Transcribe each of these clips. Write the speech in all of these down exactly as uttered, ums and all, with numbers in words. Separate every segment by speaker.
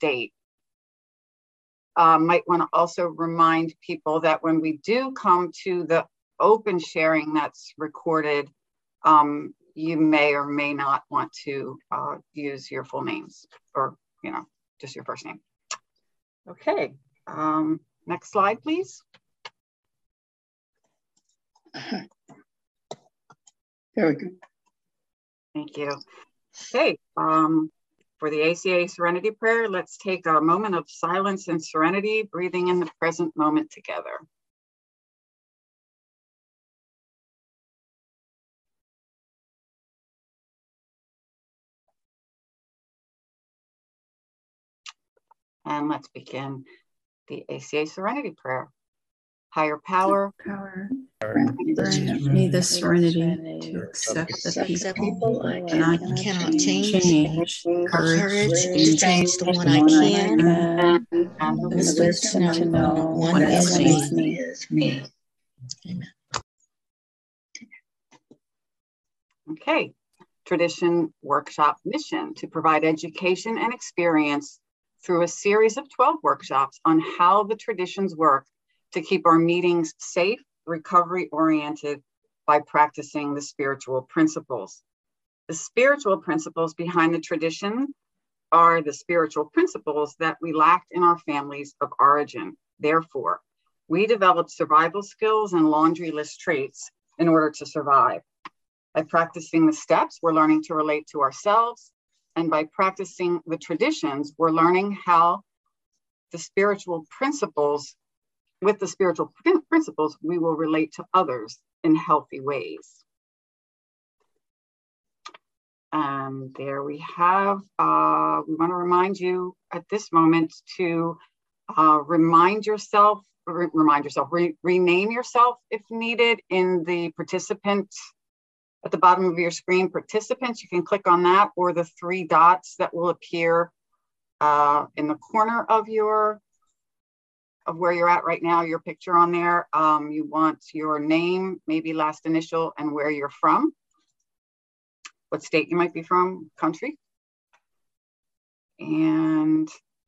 Speaker 1: date. Uh, might want to also remind people that when we do come to the open sharing that's recorded, um, you may or may not want to uh, use your full names, or, you know, just your first name. Okay, um, next slide, please.
Speaker 2: Very good.
Speaker 1: Thank you. Okay, um, for the A C A Serenity Prayer, let's take a moment of silence and serenity, breathing in the present moment together. And let's begin the A C A Serenity Prayer. Higher power,
Speaker 3: power,
Speaker 2: Grant
Speaker 3: grant me the serenity to accept the people I cannot,
Speaker 4: cannot change,
Speaker 3: change,
Speaker 4: courage to
Speaker 3: change
Speaker 4: change the one I can,
Speaker 3: and
Speaker 1: and
Speaker 3: the
Speaker 1: the
Speaker 3: wisdom
Speaker 4: wisdom
Speaker 3: to know
Speaker 4: one
Speaker 3: what
Speaker 4: is
Speaker 3: is
Speaker 4: me.
Speaker 3: me.
Speaker 2: is me.
Speaker 4: Amen.
Speaker 1: Okay, tradition workshop mission to provide education and experience through a series of twelve workshops on how the traditions work to keep our meetings safe, recovery-oriented by practicing the spiritual principles. The spiritual principles behind the tradition are the spiritual principles that we lacked in our families of origin. Therefore, we developed survival skills and laundry list traits in order to survive. By practicing the steps, we're learning to relate to ourselves, and by practicing the traditions, we're learning how the spiritual principles With the spiritual principles, we will relate to others in healthy ways. And there we have, uh, we want to remind you at this moment to uh, remind yourself, re remind yourself, re rename yourself if needed in the participant, at the bottom of your screen, participants. You can click on that, or the three dots that will appear uh, in the corner of your of where you're at right now, your picture on there. Um, you want your name, maybe last initial, and where you're from, what state you might be from, country. And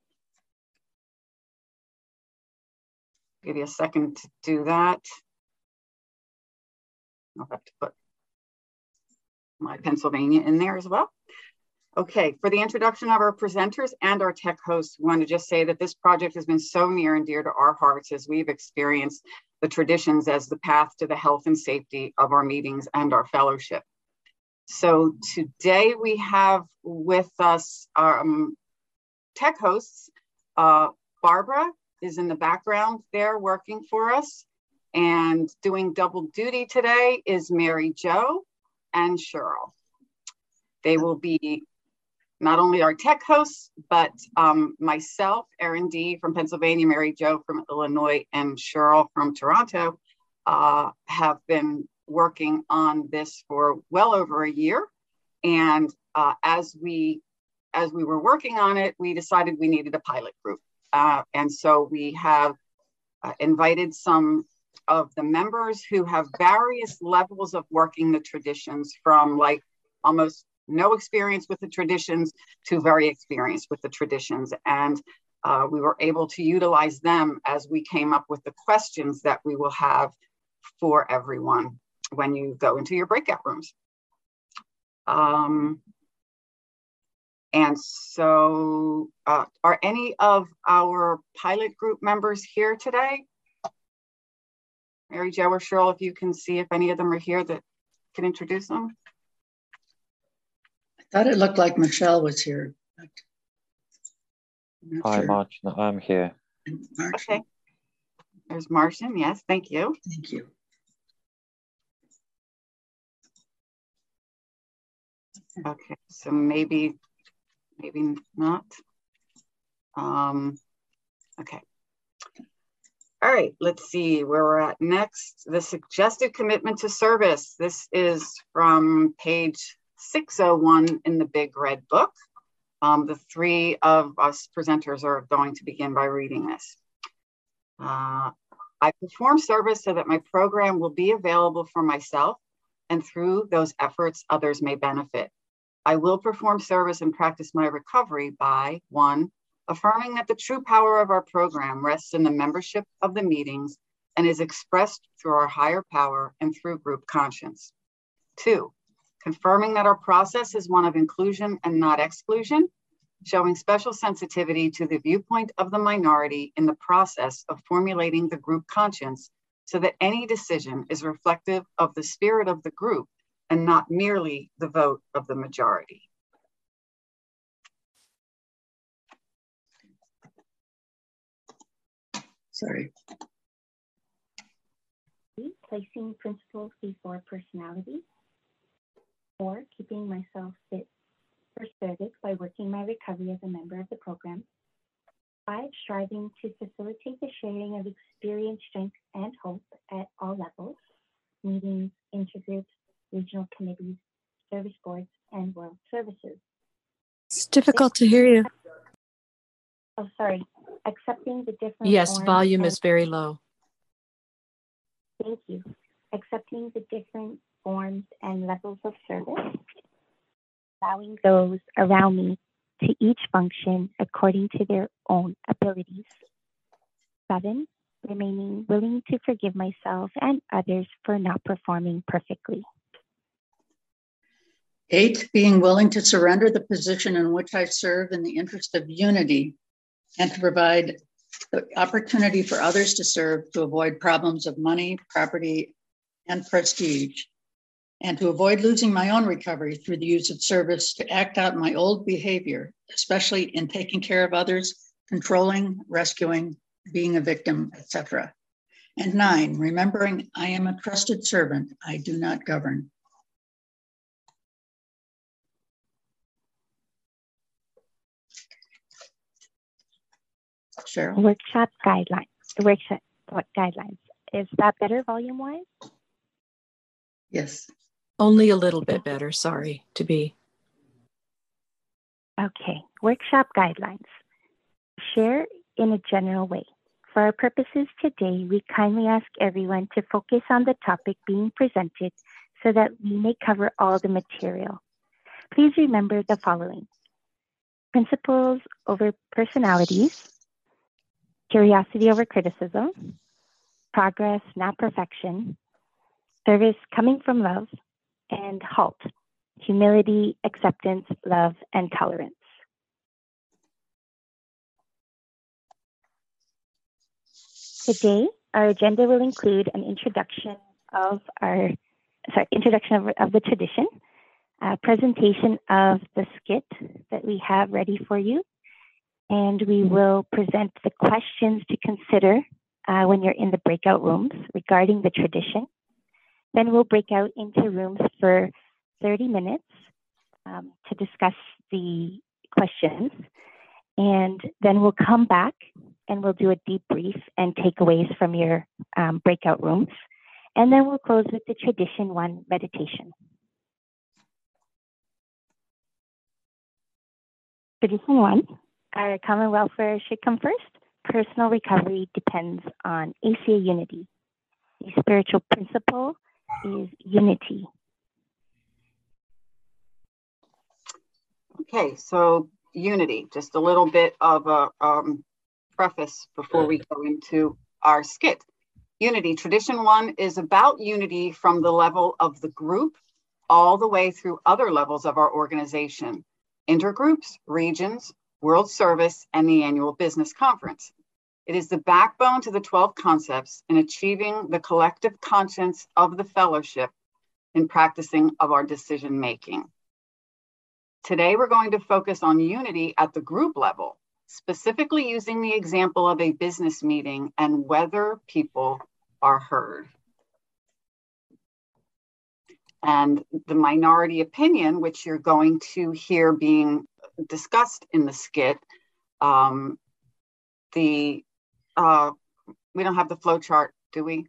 Speaker 1: give you a second to do that. I'll have to put my Pennsylvania in there as well. Okay, for the introduction of our presenters and our tech hosts, we want to just say that this project has been so near and dear to our hearts as we've experienced the traditions as the path to the health and safety of our meetings and our fellowship. So today we have with us our um, tech hosts. Uh, Barbara is in the background there working for us, and doing double duty today is Mary Jo and Cheryl. They will be not only our tech hosts, but um, myself, Erin D. from Pennsylvania, Mary Jo from Illinois, and Cheryl from Toronto uh, have been working on this for well over a year. And uh, as we as we were working on it, we decided we needed a pilot group. Uh, and so we have uh, invited some of the members who have various levels of working the traditions, from like almost no experience with the traditions to very experienced with the traditions. And uh, we were able to utilize them as we came up with the questions that we will have for everyone when you go into your breakout rooms. Um, and so uh, are any of our pilot group members here today? Mary Jo or Cheryl, if you can see if any of them are here that can introduce them.
Speaker 2: I thought it looked like Michelle was here. But
Speaker 5: Hi,
Speaker 2: sure.
Speaker 5: Martin. I'm here.
Speaker 1: Okay. There's Martian. Yes, thank you.
Speaker 2: Thank you.
Speaker 1: Okay, so maybe, maybe not. Um, okay. All right, let's see where we're at next. The suggested commitment to service. This is from page six oh one in the big red book. Um, the three of us presenters are going to begin by reading this. Uh, I perform service so that my program will be available for myself, and through those efforts, others may benefit. I will perform service and practice my recovery by, one, affirming that the true power of our program rests in the membership of the meetings and is expressed through our higher power and through group conscience. Two, confirming that our process is one of inclusion and not exclusion, showing special sensitivity to the viewpoint of the minority in the process of formulating the group conscience so that any decision is reflective of the spirit of the group and not merely the vote of the majority.
Speaker 2: Sorry.
Speaker 5: Placing principles before personality. Four, keeping myself fit for service by working my recovery as a member of the program. Five, striving to facilitate the sharing of experience, strength, and hope at all levels, meetings, intergroups, regional committees, service boards, and world services.
Speaker 6: It's difficult to hear you.
Speaker 5: Oh, sorry. Accepting the different
Speaker 6: Yes,
Speaker 5: forms
Speaker 6: volume
Speaker 5: and-
Speaker 6: is very low.
Speaker 5: Thank you. Accepting the different forms and levels of service, allowing those around me to each function according to their own abilities. Seven, remaining willing to forgive myself and others for not performing perfectly.
Speaker 2: Eight, being willing to surrender the position in which I serve in the interest of unity and to provide the opportunity for others to serve to avoid problems of money, property, and prestige, and to avoid losing my own recovery through the use of service to act out my old behavior, especially in taking care of others, controlling, rescuing, being a victim, et cetera. And nine, remembering I am a trusted servant, I do not govern. Cheryl?
Speaker 5: Workshop guidelines. Workshop what guidelines? Is that better volume-wise?
Speaker 2: Yes.
Speaker 6: Only a little bit better, sorry to be.
Speaker 5: Okay, workshop guidelines. Share in a general way. For our purposes today, we kindly ask everyone to focus on the topic being presented so that we may cover all the material. Please remember the following: principles over personalities, curiosity over criticism, progress, not perfection, service coming from love, and HALT, humility, acceptance, love, and tolerance. Today, our agenda will include an introduction of our, sorry, introduction of, of the tradition, a presentation of the skit that we have ready for you, and we will present the questions to consider uh, when you're in the breakout rooms regarding the tradition. Then we'll break out into rooms for thirty minutes um, to discuss the questions. And then we'll come back and we'll do a debrief and takeaways from your um, breakout rooms. And then we'll close with the tradition one meditation. Tradition one, our common welfare should come first. Personal recovery depends on A C A unity. The spiritual principle is unity.
Speaker 1: Okay, so unity, just a little bit of a um, preface before we go into our skit. Unity, tradition one is about unity from the level of the group all the way through other levels of our organization, intergroups, regions, world service, and the annual business conference. It is the backbone to the twelve concepts in achieving the collective conscience of the fellowship in practicing of our decision making. Today, we're going to focus on unity at the group level, specifically using the example of a business meeting and whether people are heard. And the minority opinion, which you're going to hear being discussed in the skit, um, the uh, we don't have the flow chart, do we?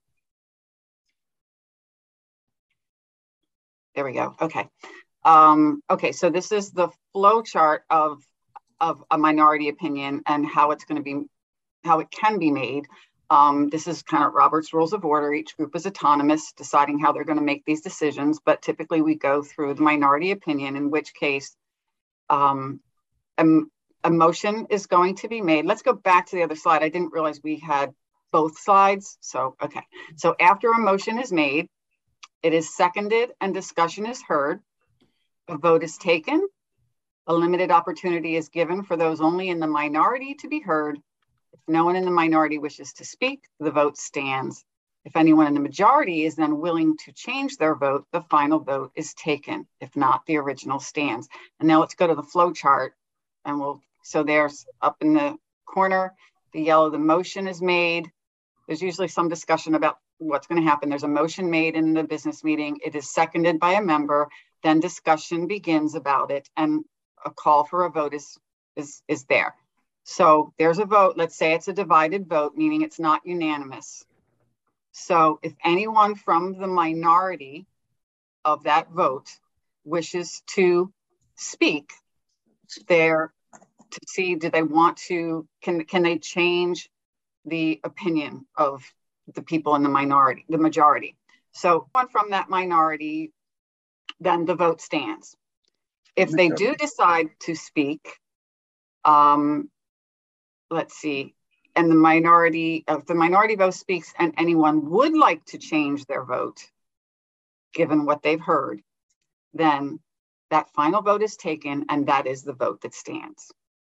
Speaker 1: There we go. Okay. Um, okay, so this is the flow chart of, of a minority opinion and how it's going to be, how it can be made. Um, this is kind of Robert's Rules of Order. Each group is autonomous, deciding how they're going to make these decisions, but typically we go through the minority opinion, in which case um, a, a motion is going to be made. Let's go back to the other slide. I didn't realize we had both slides. So, okay. So after a motion is made, it is seconded and discussion is heard. A vote is taken. A limited opportunity is given for those only in the minority to be heard. If no one in the minority wishes to speak, the vote stands. If anyone in the majority is then willing to change their vote, the final vote is taken. If not, the original stands. And now let's go to the flow chart. And we'll, so there's up in the corner, the yellow, the motion is made. There's usually some discussion about what's going to happen. There's a motion made in the business meeting. It is seconded by a member. Then discussion begins about it. And a call for a vote is, is, is there. So there's a vote. Let's say it's a divided vote, meaning it's not unanimous. So if anyone from the minority of that vote wishes to speak, they're to see, do they want to, can, can they change the opinion of the people in the minority, the majority? So one from that minority, then the vote stands. If they do decide to speak, um, let's see, and the minority, if the minority vote speaks and anyone would like to change their vote, given what they've heard, then that final vote is taken and that is the vote that stands.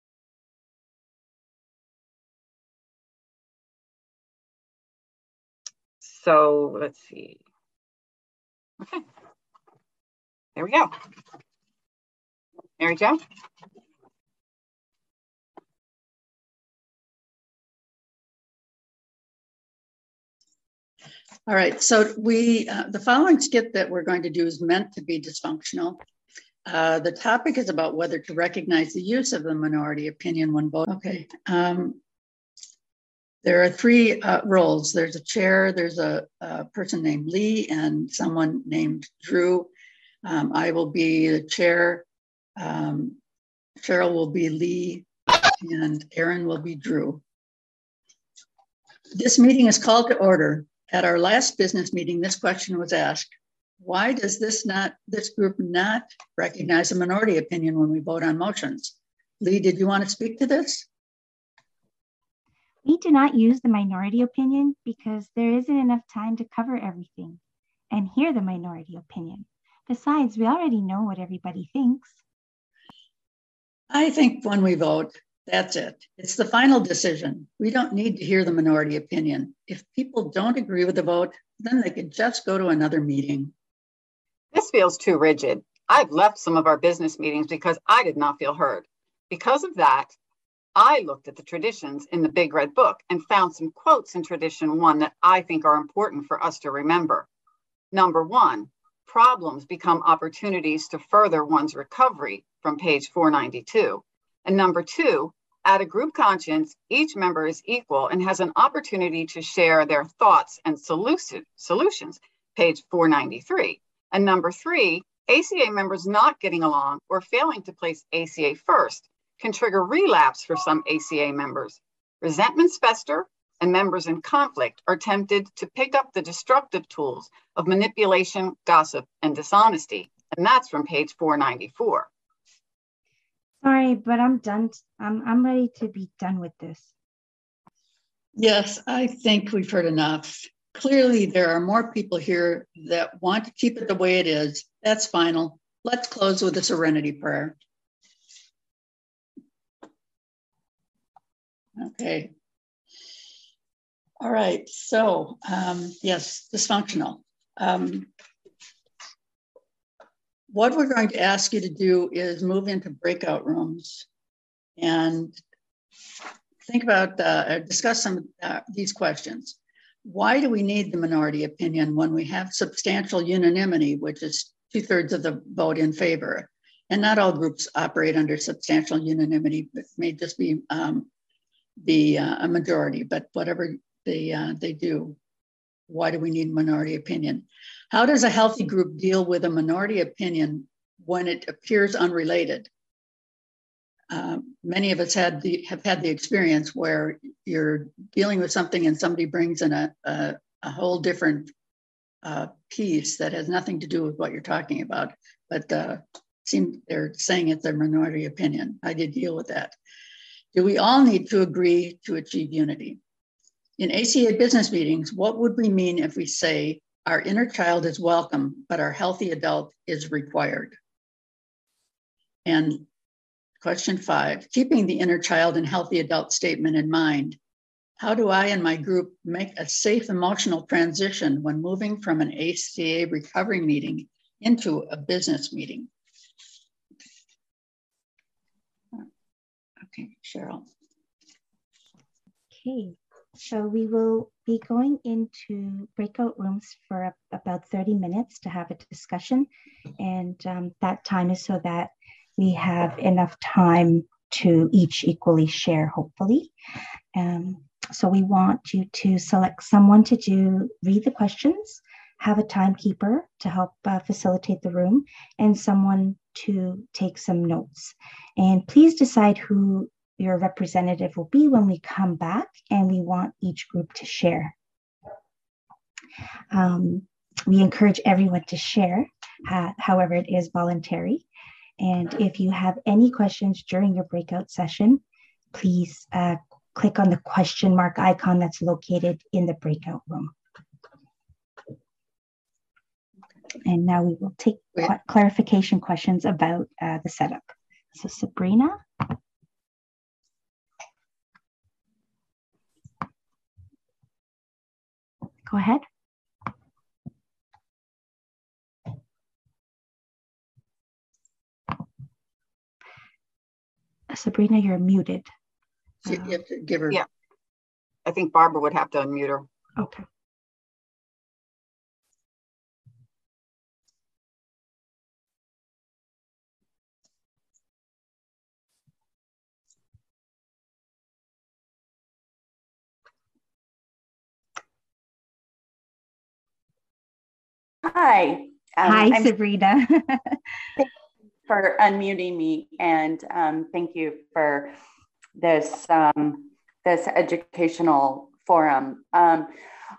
Speaker 1: So let's see. Okay, there we go. Mary Jo?
Speaker 2: All right, so we, uh, the following skit that we're going to do is meant to be dysfunctional. Uh, the topic is about whether to recognize the use of the minority opinion when voting. Okay, um, there are three uh, roles. There's a chair, there's a, a person named Lee and someone named Drew. Um, I will be the chair, um, Cheryl will be Lee, and Aaron will be Drew. This meeting is called to order. At our last business meeting, this question was asked: why does this not this group not recognize a minority opinion when we vote on motions? Lee, did you want to speak to this?
Speaker 7: We do not use the minority opinion because there isn't enough time to cover everything and hear the minority opinion. Besides, we already know what everybody thinks.
Speaker 2: I think when we vote, that's it. It's the final decision. We don't need to hear the minority opinion. If people don't agree with the vote, then they could just go to another meeting.
Speaker 1: This feels too rigid. I've left some of our business meetings because I did not feel heard. Because of that, I looked at the traditions in the Big Red Book and found some quotes in tradition one that I think are important for us to remember. Number one, problems become opportunities to further one's recovery, from page four ninety-two. And number two, at a group conscience, each member is equal and has an opportunity to share their thoughts and solution, solutions, page four ninety-three. And number three, A C A members not getting along or failing to place A C A first can trigger relapse for some A C A members. Resentments fester and members in conflict are tempted to pick up the destructive tools of manipulation, gossip, and dishonesty. And that's from page four ninety-four.
Speaker 7: Sorry, but I'm done. I'm, I'm ready to be done with this.
Speaker 2: Yes, I think we've heard enough. Clearly, there are more people here that want to keep it the way it is. That's final. Let's close with a serenity prayer. Okay. All right, so um, yes, dysfunctional. Um, what we're going to ask you to do is move into breakout rooms and think about, uh, discuss some uh, these questions. Why do we need the minority opinion when we have substantial unanimity, which is two thirds of the vote in favor? And not all groups operate under substantial unanimity, but may just be um, be uh, a majority, but whatever they, uh, they do, why do we need minority opinion? How does a healthy group deal with a minority opinion when it appears unrelated? Uh, many of us had the, have had the experience where you're dealing with something and somebody brings in a, a, a whole different uh, piece that has nothing to do with what you're talking about, but uh, seem they're saying it's their minority opinion. How do you deal with that? Do we all need to agree to achieve unity? In A C A business meetings, what would we mean if we say our inner child is welcome, but our healthy adult is required? And question five, keeping the inner child and healthy adult statement in mind, how do I and my group make a safe emotional transition when moving from an A C A recovery meeting into a business meeting? Okay, Cheryl.
Speaker 7: Okay, so we will be going into breakout rooms for about thirty minutes to have a discussion. And um, that time is so that we have enough time to each equally share, hopefully. Um, so we want you to select someone to do, read the questions, have a timekeeper to help uh, facilitate the room, and someone to take some notes. And please decide who your representative will be when we come back, and we want each group to share. Um, we encourage everyone to share, uh, however, it is voluntary. And if you have any questions during your breakout session, please uh, click on the question mark icon that's located in the breakout room. And now we will take cl- clarification questions about uh, the setup. So Sabrina. Go ahead. Sabrina, you're muted.
Speaker 2: You have to give her.
Speaker 1: Yeah, I think Barbara would have to unmute her.
Speaker 7: Okay.
Speaker 8: Hi. Um,
Speaker 7: Hi,
Speaker 8: I'm
Speaker 7: Sabrina.
Speaker 8: for unmuting me, and um, thank you for this um, this educational forum. Um,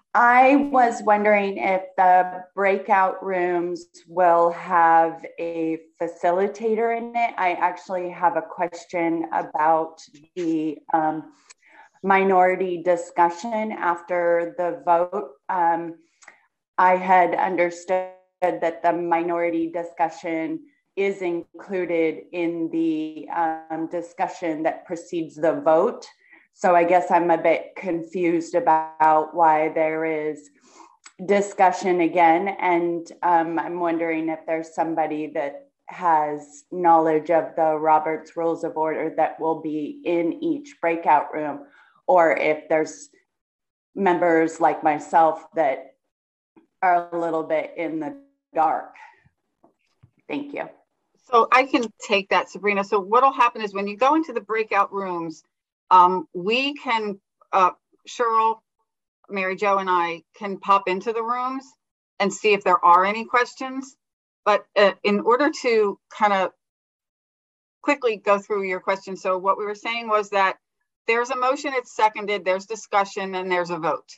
Speaker 8: I was wondering if the breakout rooms will have a facilitator in it. I actually have a question about the um, minority discussion after the vote. Um, I had understood that the minority discussion is included in the um, discussion that precedes the vote. So I guess I'm a bit confused about why there is discussion again. And um, I'm wondering if there's somebody that has knowledge of the Roberts Rules of Order that will be in each breakout room, or if there's members like myself that are a little bit in the dark. Thank you.
Speaker 1: So I can take that, Sabrina. So what'll happen is when you go into the breakout rooms, um, we can, uh, Cheryl, Mary Jo, and I can pop into the rooms and see if there are any questions. But uh, in order to kind of quickly go through your question, so what we were saying was that there's a motion, it's seconded, there's discussion, and there's a vote.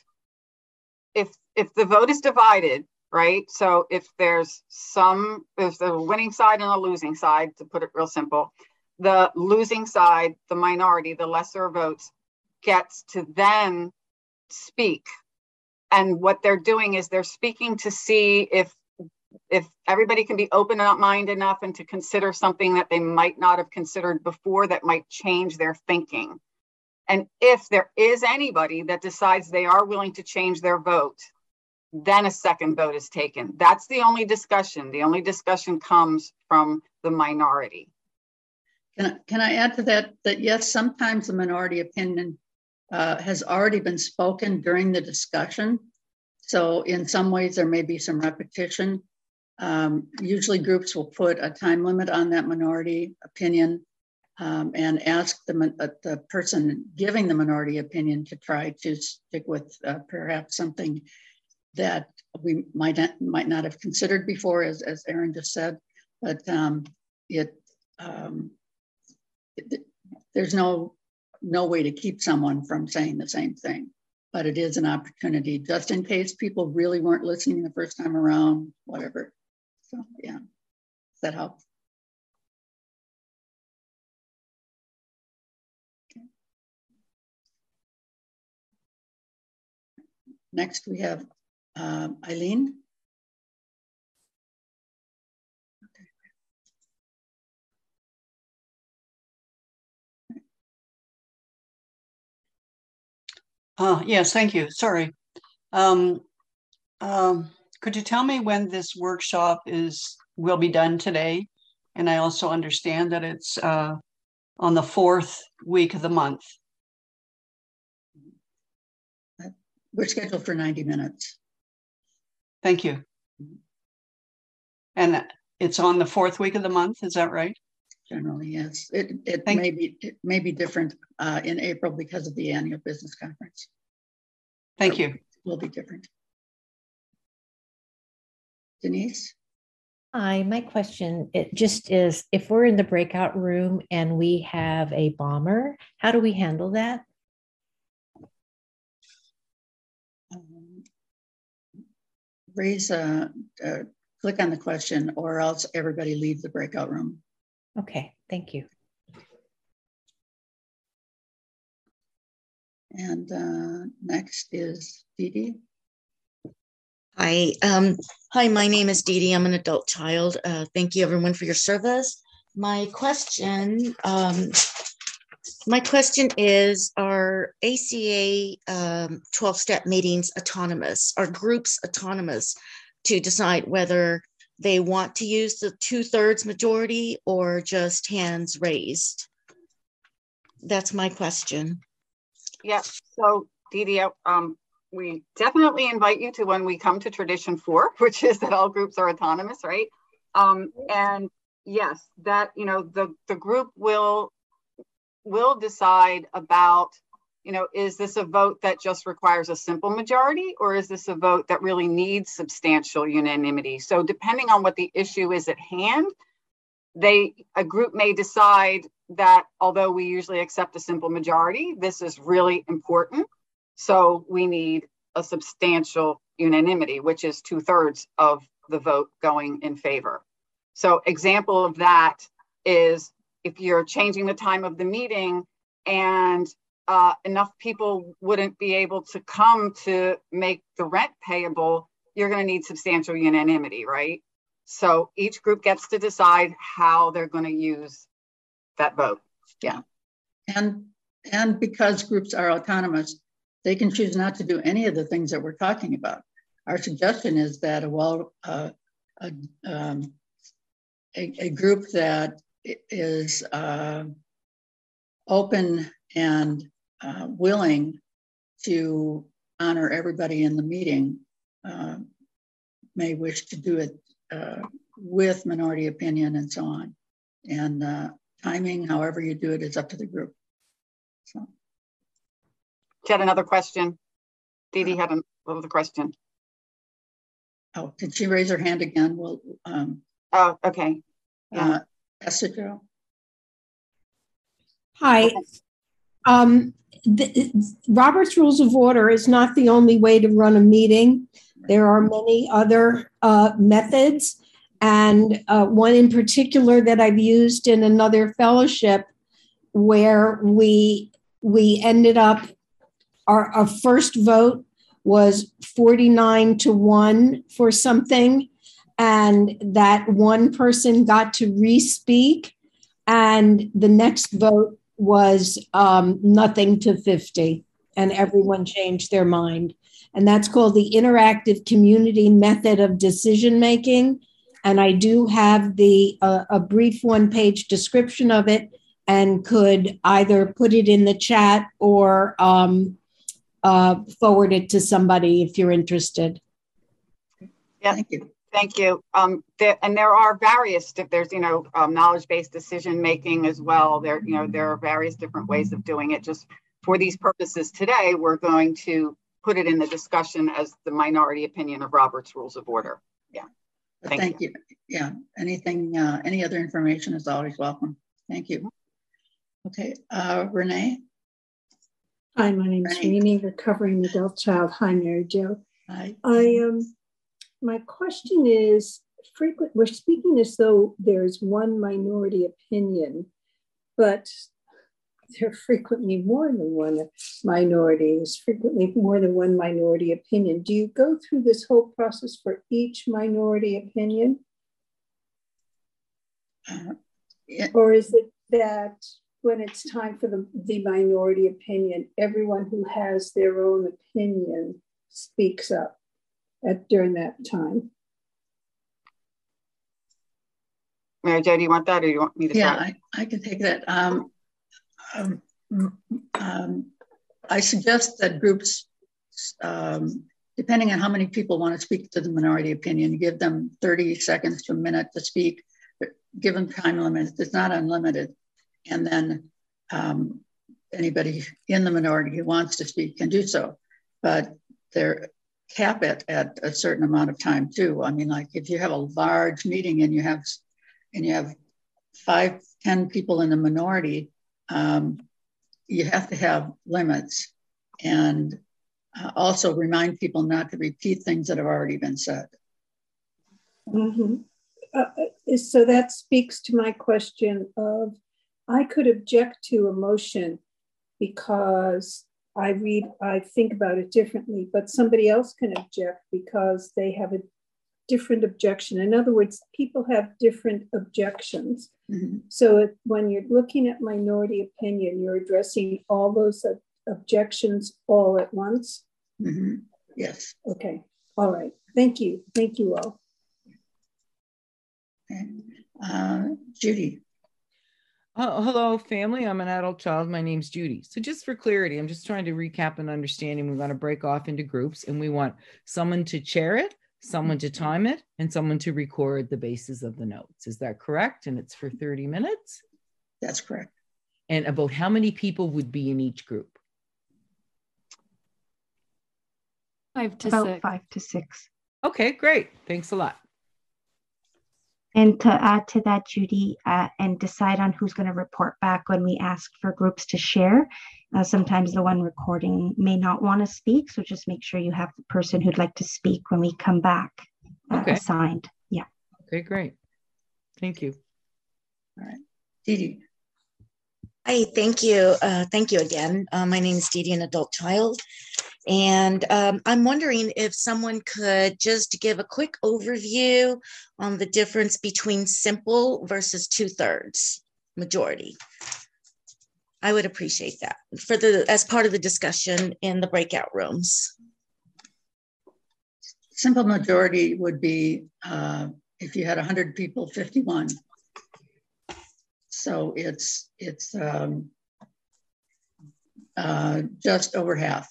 Speaker 1: If if the vote is divided, right? So if there's some, if there's a winning side and a losing side, to put it real simple, the losing side, the minority, the lesser votes, gets to then speak. And what they're doing is they're speaking to see if if everybody can be open-minded enough and to consider something that they might not have considered before that might change their thinking. And if there is anybody that decides they are willing to change their vote, then a second vote is taken. That's the only discussion. The only discussion comes from the minority.
Speaker 2: Can I, can I add to that, that yes, sometimes the minority opinion uh, has already been spoken during the discussion. So in some ways there may be some repetition. Um, usually groups will put a time limit on that minority opinion um, and ask the, uh, the person giving the minority opinion to try to stick with uh, perhaps something that we might not, might not have considered before, as, as Erin just said, but um, it, um, it, there's no, no way to keep someone from saying the same thing, but it is an opportunity just in case people really weren't listening the first time around, whatever. So yeah, does that help? Next, we have um, Eileen.
Speaker 9: Uh, yes, thank you. Sorry. Um, um, could you tell me when this workshop is will be done today? And I also understand that it's uh, on the fourth week of the month.
Speaker 2: We're scheduled for ninety minutes.
Speaker 9: Thank you. And it's on the fourth week of the month, is that right?
Speaker 2: Generally, yes. It it
Speaker 9: Thank
Speaker 2: may be it may be different uh, in April because of the annual business conference.
Speaker 9: Thank
Speaker 2: but
Speaker 9: you.
Speaker 2: Will be different. Denise?
Speaker 10: Hi, my question, it just is, if we're in the breakout room and we have a bomber, how do we handle that?
Speaker 2: Um, raise a, uh, click on the question, or else everybody leave the breakout room.
Speaker 10: Okay, thank you.
Speaker 2: And uh, next is Dee Dee.
Speaker 4: Hi, um, hi, my name is Dee Dee. I'm an adult child. Uh, thank you everyone for your service. My question, um, my question is, are A C A um, twelve-step meetings autonomous? Are groups autonomous to decide whether they want to use the two-thirds majority or just hands raised? That's my question.
Speaker 1: Yeah, so Dee Dee, um, we definitely invite you to when we come to tradition four, which is that all groups are autonomous, right? Um, and yes, that, you know, the, the group will, will decide about, you know, is this a vote that just requires a simple majority, or is this a vote that really needs substantial unanimity? So depending on what the issue is at hand, they, a group may decide that although we usually accept a simple majority, this is really important. So we need a substantial unanimity, which is two thirds of the vote going in favor. So example of that is if you're changing the time of the meeting and uh, enough people wouldn't be able to come to make the rent payable, you're going to need substantial unanimity, right? So each group gets to decide how they're going to use that vote. Yeah.
Speaker 2: And, and because groups are autonomous, they can choose not to do any of the things that we're talking about. Our suggestion is that a, well, uh, a, um, a, a group that is uh, open and uh, willing to honor everybody in the meeting uh, may wish to do it uh, with minority opinion and so on. And uh, timing, however you do it, is up to the group. So.
Speaker 1: She had another question. Dee Dee had another question.
Speaker 2: Oh, did she raise her hand again? Well, um,
Speaker 1: oh, okay. Yeah.
Speaker 2: Uh, Esther.
Speaker 11: Hi. Um, the, Robert's Rules of Order is not the only way to run a meeting. There are many other uh, methods, and uh, one in particular that I've used in another fellowship where we we ended up, our, our first vote was forty-nine to one for something, and that one person got to re-speak, and the next vote was um, nothing to fifty, and everyone changed their mind. And that's called the interactive community method of decision making. And I do have the uh, a brief one-page description of it, and could either put it in the chat or um, uh, forward it to somebody if you're interested.
Speaker 1: Yeah, thank you. Thank you. Um, there, and there are various, there's, you know, um, knowledge-based decision making as well. There, you know, there are various different ways of doing it. Just for these purposes today, we're going to put it in the discussion as the minority opinion of Robert's Rules of Order. Yeah.
Speaker 2: Thank, Thank you. you. Yeah. Anything, uh, any other information is always welcome. Thank you. Okay. Uh, Renee.
Speaker 12: Hi, my name is Renee, recovering adult child. Hi, Mary Jo.
Speaker 2: Hi.
Speaker 12: I um, my question is, frequent. We're speaking as though there's one minority opinion, but there are frequently more than one minority. There's frequently more than one minority opinion. Do you go through this whole process for each minority opinion?
Speaker 2: Uh, yeah.
Speaker 12: Or is it that when it's time for the, the minority opinion, everyone who has their own opinion speaks up at during that time?
Speaker 1: Mary Jo, do you want that, or do you want me to
Speaker 2: Yeah,
Speaker 1: try?
Speaker 2: I, I can take that. Um, um, um, I suggest that groups, um, depending on how many people want to speak to the minority opinion, give them thirty seconds to a minute to speak, but give them time limits. It's not unlimited. And then um, anybody in the minority who wants to speak can do so. But they're cap it at a certain amount of time too. I mean, like if you have a large meeting and you have and you have five, ten people in the minority, um, you have to have limits, and uh, also remind people not to repeat things that have already been said.
Speaker 12: Mm-hmm. Uh, so that speaks to my question of, I could object to a motion because I read, I think about it differently, but somebody else can object because they have a different objection. In other words, people have different objections. Mm-hmm. So it, when you're looking at minority opinion, you're addressing all those uh, objections all at once?
Speaker 2: Mm-hmm. Yes.
Speaker 12: Okay. All right. Thank you. Thank you all.
Speaker 2: Okay. Uh, Judy.
Speaker 13: Oh, hello, family. I'm an adult child. My name's Judy. So just for clarity, I'm just trying to recap and understanding. We want to break off into groups, and we want someone to chair it, someone to time it, and someone to record the basis of the notes. Is that correct? And it's for thirty minutes?
Speaker 2: That's correct.
Speaker 13: And about how many people would be in each group?
Speaker 7: Five to about six. Five to six.
Speaker 13: Okay, great. Thanks a lot.
Speaker 7: And to add to that, Judy, uh, and decide on who's going to report back when we ask for groups to share. Uh, sometimes the one recording may not want to speak, so just make sure you have the person who'd like to speak when we come back uh, okay. assigned. Yeah.
Speaker 13: Okay, great. Thank you.
Speaker 2: All right. Didi.
Speaker 4: Hi, thank you. Uh, thank you again. Uh, my name is Didi, an adult child. And um, I'm wondering if someone could just give a quick overview on the difference between simple versus two-thirds majority. I would appreciate that for the as part of the discussion in the breakout rooms.
Speaker 2: Simple majority would be uh, if you had one hundred people, fifty-one. So it's it's um, uh, just over half,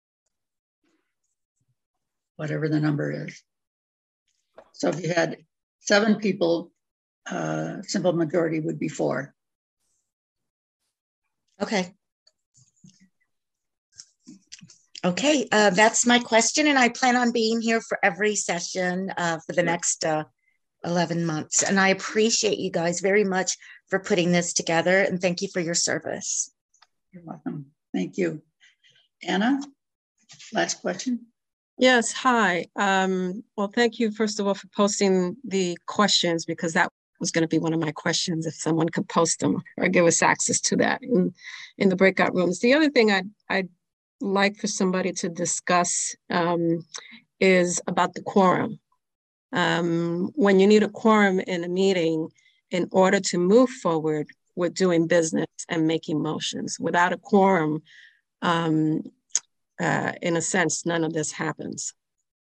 Speaker 2: whatever the number is. So if you had seven people, uh, simple majority would be four.
Speaker 4: Okay. Okay, uh, that's my question, and I plan on being here for every session uh, for the next uh, eleven months. And I appreciate you guys very much for putting this together, and thank you for your service.
Speaker 2: You're welcome. Thank you. Anna, last question.
Speaker 14: Yes, hi. Um, well, thank you, first of all, for posting the questions, because that was going to be one of my questions, if someone could post them or give us access to that in, in the breakout rooms. The other thing I'd, I'd like for somebody to discuss um, is about the quorum. Um, when you need a quorum in a meeting in order to move forward with doing business and making motions. Without a quorum, um, uh, in a sense, none of this happens.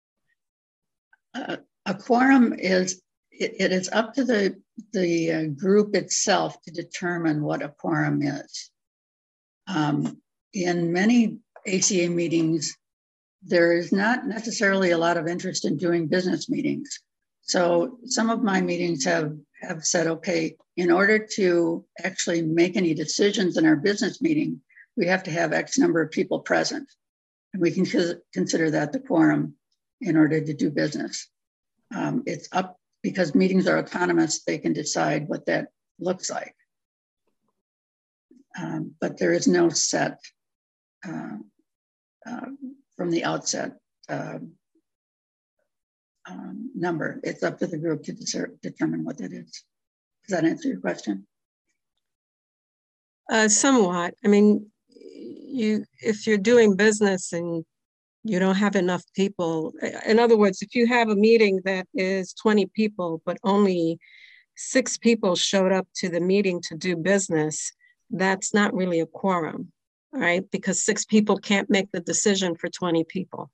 Speaker 2: Uh, a quorum is, it, it is up to the, the uh, group itself to determine what a quorum is. Um, in many A C A meetings, there is not necessarily a lot of interest in doing business meetings. So some of my meetings have, have said, okay, in order to actually make any decisions in our business meeting, we have to have X number of people present. And we can consider that the quorum in order to do business. Um, it's up, because meetings are autonomous, they can decide what that looks like. Um, but there is no set uh, uh, from the outset uh, um, number. It's up to the group to determine what that is. Does that answer your question?
Speaker 14: Uh, somewhat. I mean, you if you're doing business and you don't have enough people, in other words, if you have a meeting that is twenty people, but only six people showed up to the meeting to do business, that's not really a quorum, right? Because six people can't make the decision for twenty people.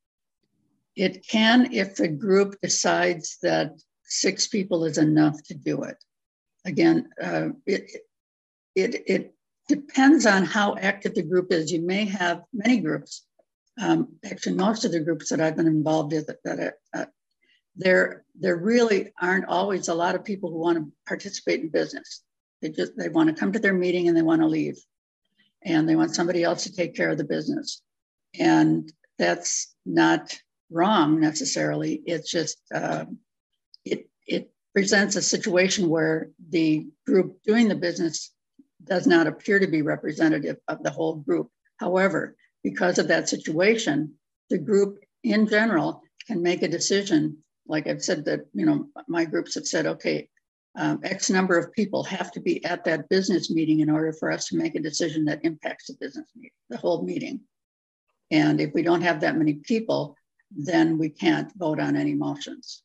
Speaker 2: It can if the group decides that six people is enough to do it. Again, uh, it, it, it depends on how active the group is. You may have many groups. Um, actually, most of the groups that I've been involved in, that, that uh, there, there really aren't always a lot of people who want to participate in business. They just, they want to come to their meeting and they want to leave. And they want somebody else to take care of the business. And that's not wrong necessarily. It's just, uh, it, it presents a situation where the group doing the business does not appear to be representative of the whole group. However, because of that situation, the group in general can make a decision. Like I've said that, you know, my groups have said, okay, um, X number of people have to be at that business meeting in order for us to make a decision that impacts the business meeting, the whole meeting. And if we don't have that many people, then we can't vote on any motions.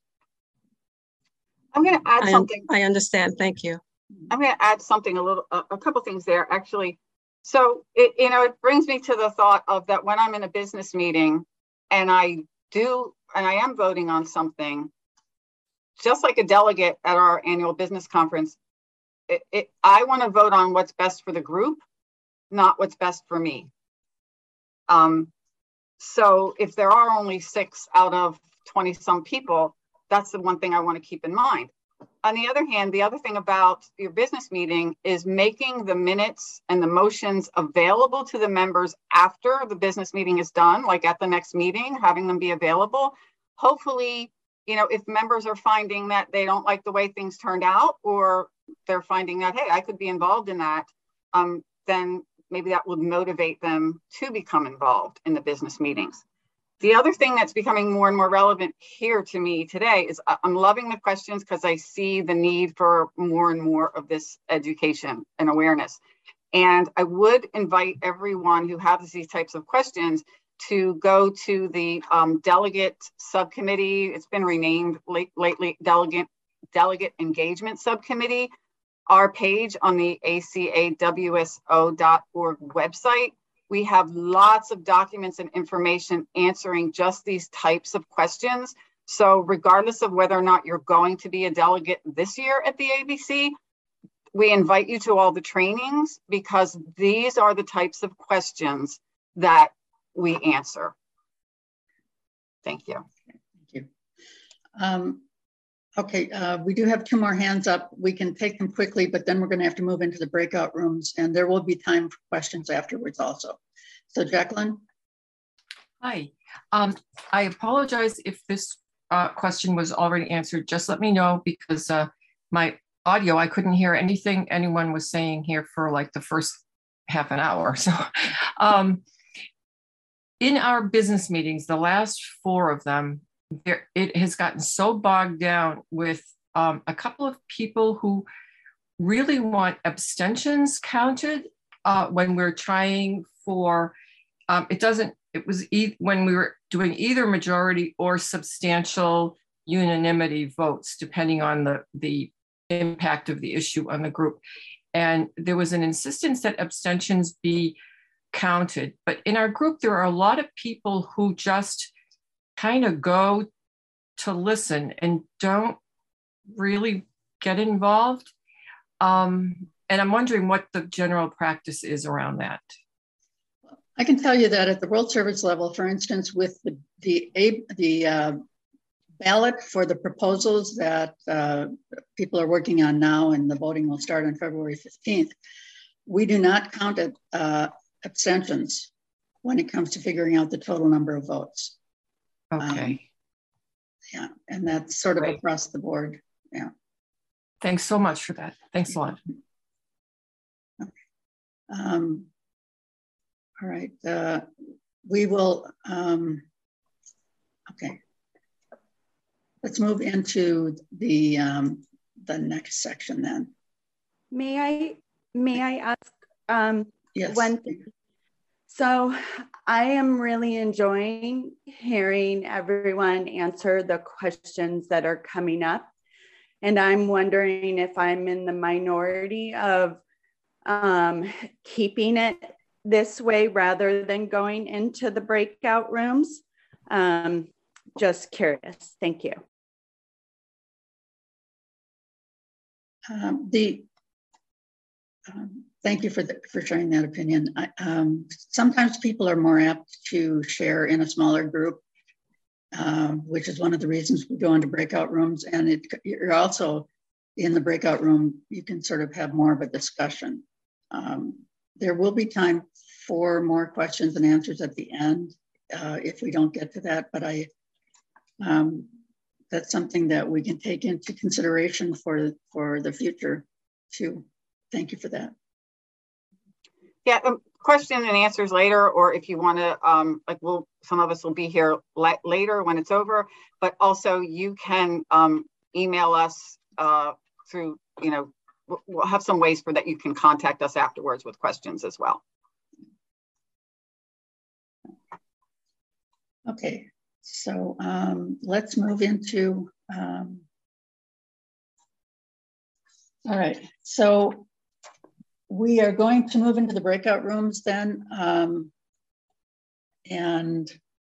Speaker 1: I'm going to add
Speaker 14: I,
Speaker 1: something.
Speaker 14: I understand. Thank you.
Speaker 1: I'm going to add something a little, a, a couple things there actually. So, it, you know, it brings me to the thought of that when I'm in a business meeting and I do, and I am voting on something, just like a delegate at our annual business conference, it, it, I want to vote on what's best for the group, not what's best for me. Um, so if there are only six out of twenty some people, that's the one thing I want to keep in mind. On the other hand, the other thing about your business meeting is making the minutes and the motions available to the members after the business meeting is done, like at the next meeting, having them be available. Hopefully, you know, if members are finding that they don't like the way things turned out, or they're finding that, hey, I could be involved in that, um, then maybe that would motivate them to become involved in the business meetings. The other thing that's becoming more and more relevant here to me today is I'm loving the questions because I see the need for more and more of this education and awareness. And I would invite everyone who has these types of questions to go to the um, delegate subcommittee. It's been renamed late, lately, delegate, delegate engagement subcommittee, our page on the A C A W S O dot org website. We have lots of documents and information answering just these types of questions. So regardless of whether or not you're going to be a delegate this year at the A B C, we invite you to all the trainings because these are the types of questions that we answer. Thank you.
Speaker 2: Thank you. Um, okay, uh, we do have two more hands up. We can take them quickly, but then we're going to have to move into the breakout rooms and there will be time for questions afterwards also. So Jacqueline.
Speaker 15: Hi, um, I apologize if this uh, question was already answered. Just let me know because uh, my audio, I couldn't hear anything anyone was saying here for like the first half an hour. So um, in our business meetings, the last four of them, there, it has gotten so bogged down with um, a couple of people who really want abstentions counted uh, when we're trying for, um, it doesn't, it was e when we were doing either majority or substantial unanimity votes, depending on the, the impact of the issue on the group. And there was an insistence that abstentions be counted. But in our group, there are a lot of people who just kind of go to listen and don't really get involved. Um, and I'm wondering what the general practice is around that.
Speaker 2: I can tell you that at the World Service level, for instance, with the, the, the uh, ballot for the proposals that uh, people are working on now, and the voting will start on February fifteenth, we do not count it, uh, abstentions when it comes to figuring out the total number of votes.
Speaker 15: Okay.
Speaker 2: Um, yeah, and that's sort of
Speaker 15: Great.
Speaker 2: Across the board. Yeah.
Speaker 15: Thanks so much for that. Thanks a lot.
Speaker 2: Okay. Um, all right. Uh, we will, um, okay. Let's move into the, um, the next section then.
Speaker 16: May I, may I ask
Speaker 8: Um,
Speaker 2: yes.
Speaker 8: One thing. So I am really enjoying hearing everyone answer the questions that are coming up. And I'm wondering if I'm in the minority of um, keeping it this way rather than going into the breakout rooms. Um, just curious. Thank you.
Speaker 2: Um, the um, thank you for the, for sharing that opinion. I, um, sometimes people are more apt to share in a smaller group, um, which is one of the reasons we go into breakout rooms. And it, you're also in the breakout room, you can sort of have more of a discussion. Um, there will be time for more questions and answers at the end uh, if we don't get to that. But I, um, that's something that we can take into consideration for for the future too. Thank you for that.
Speaker 1: Yeah, um, question and answers later, or if you want to, um, like, we'll, some of us will be here la later when it's over, but also you can um, email us uh, through, you know, we'll have some ways for that you can contact us afterwards with questions as well.
Speaker 2: Okay, so um, let's move into, um, all right, so we are going to move into the breakout rooms then. Um, and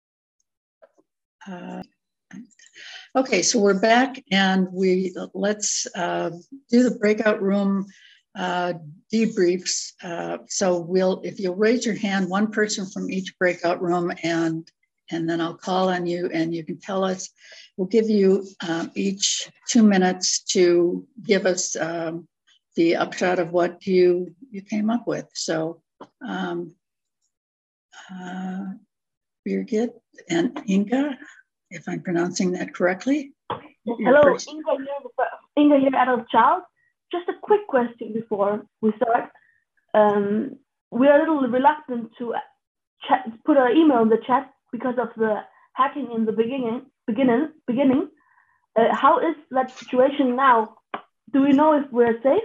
Speaker 2: uh, okay, so we're back and we let's uh, do the breakout room uh, debriefs. Uh, so we'll, if you'll raise your hand, one person from each breakout room, and and then I'll call on you and you can tell us. We'll give you um, each two minutes to give us um, the upshot of what you you came up with. So um, uh, Birgit and Inga, if I'm pronouncing that correctly.
Speaker 16: Hello, Inga here, Inga here, adult child. Just a quick question before we start. Um, we are a little reluctant to chat, put our email in the chat because of the hacking in the beginning. Beginning, beginning. Uh, how is that situation now? Do we know if we're safe?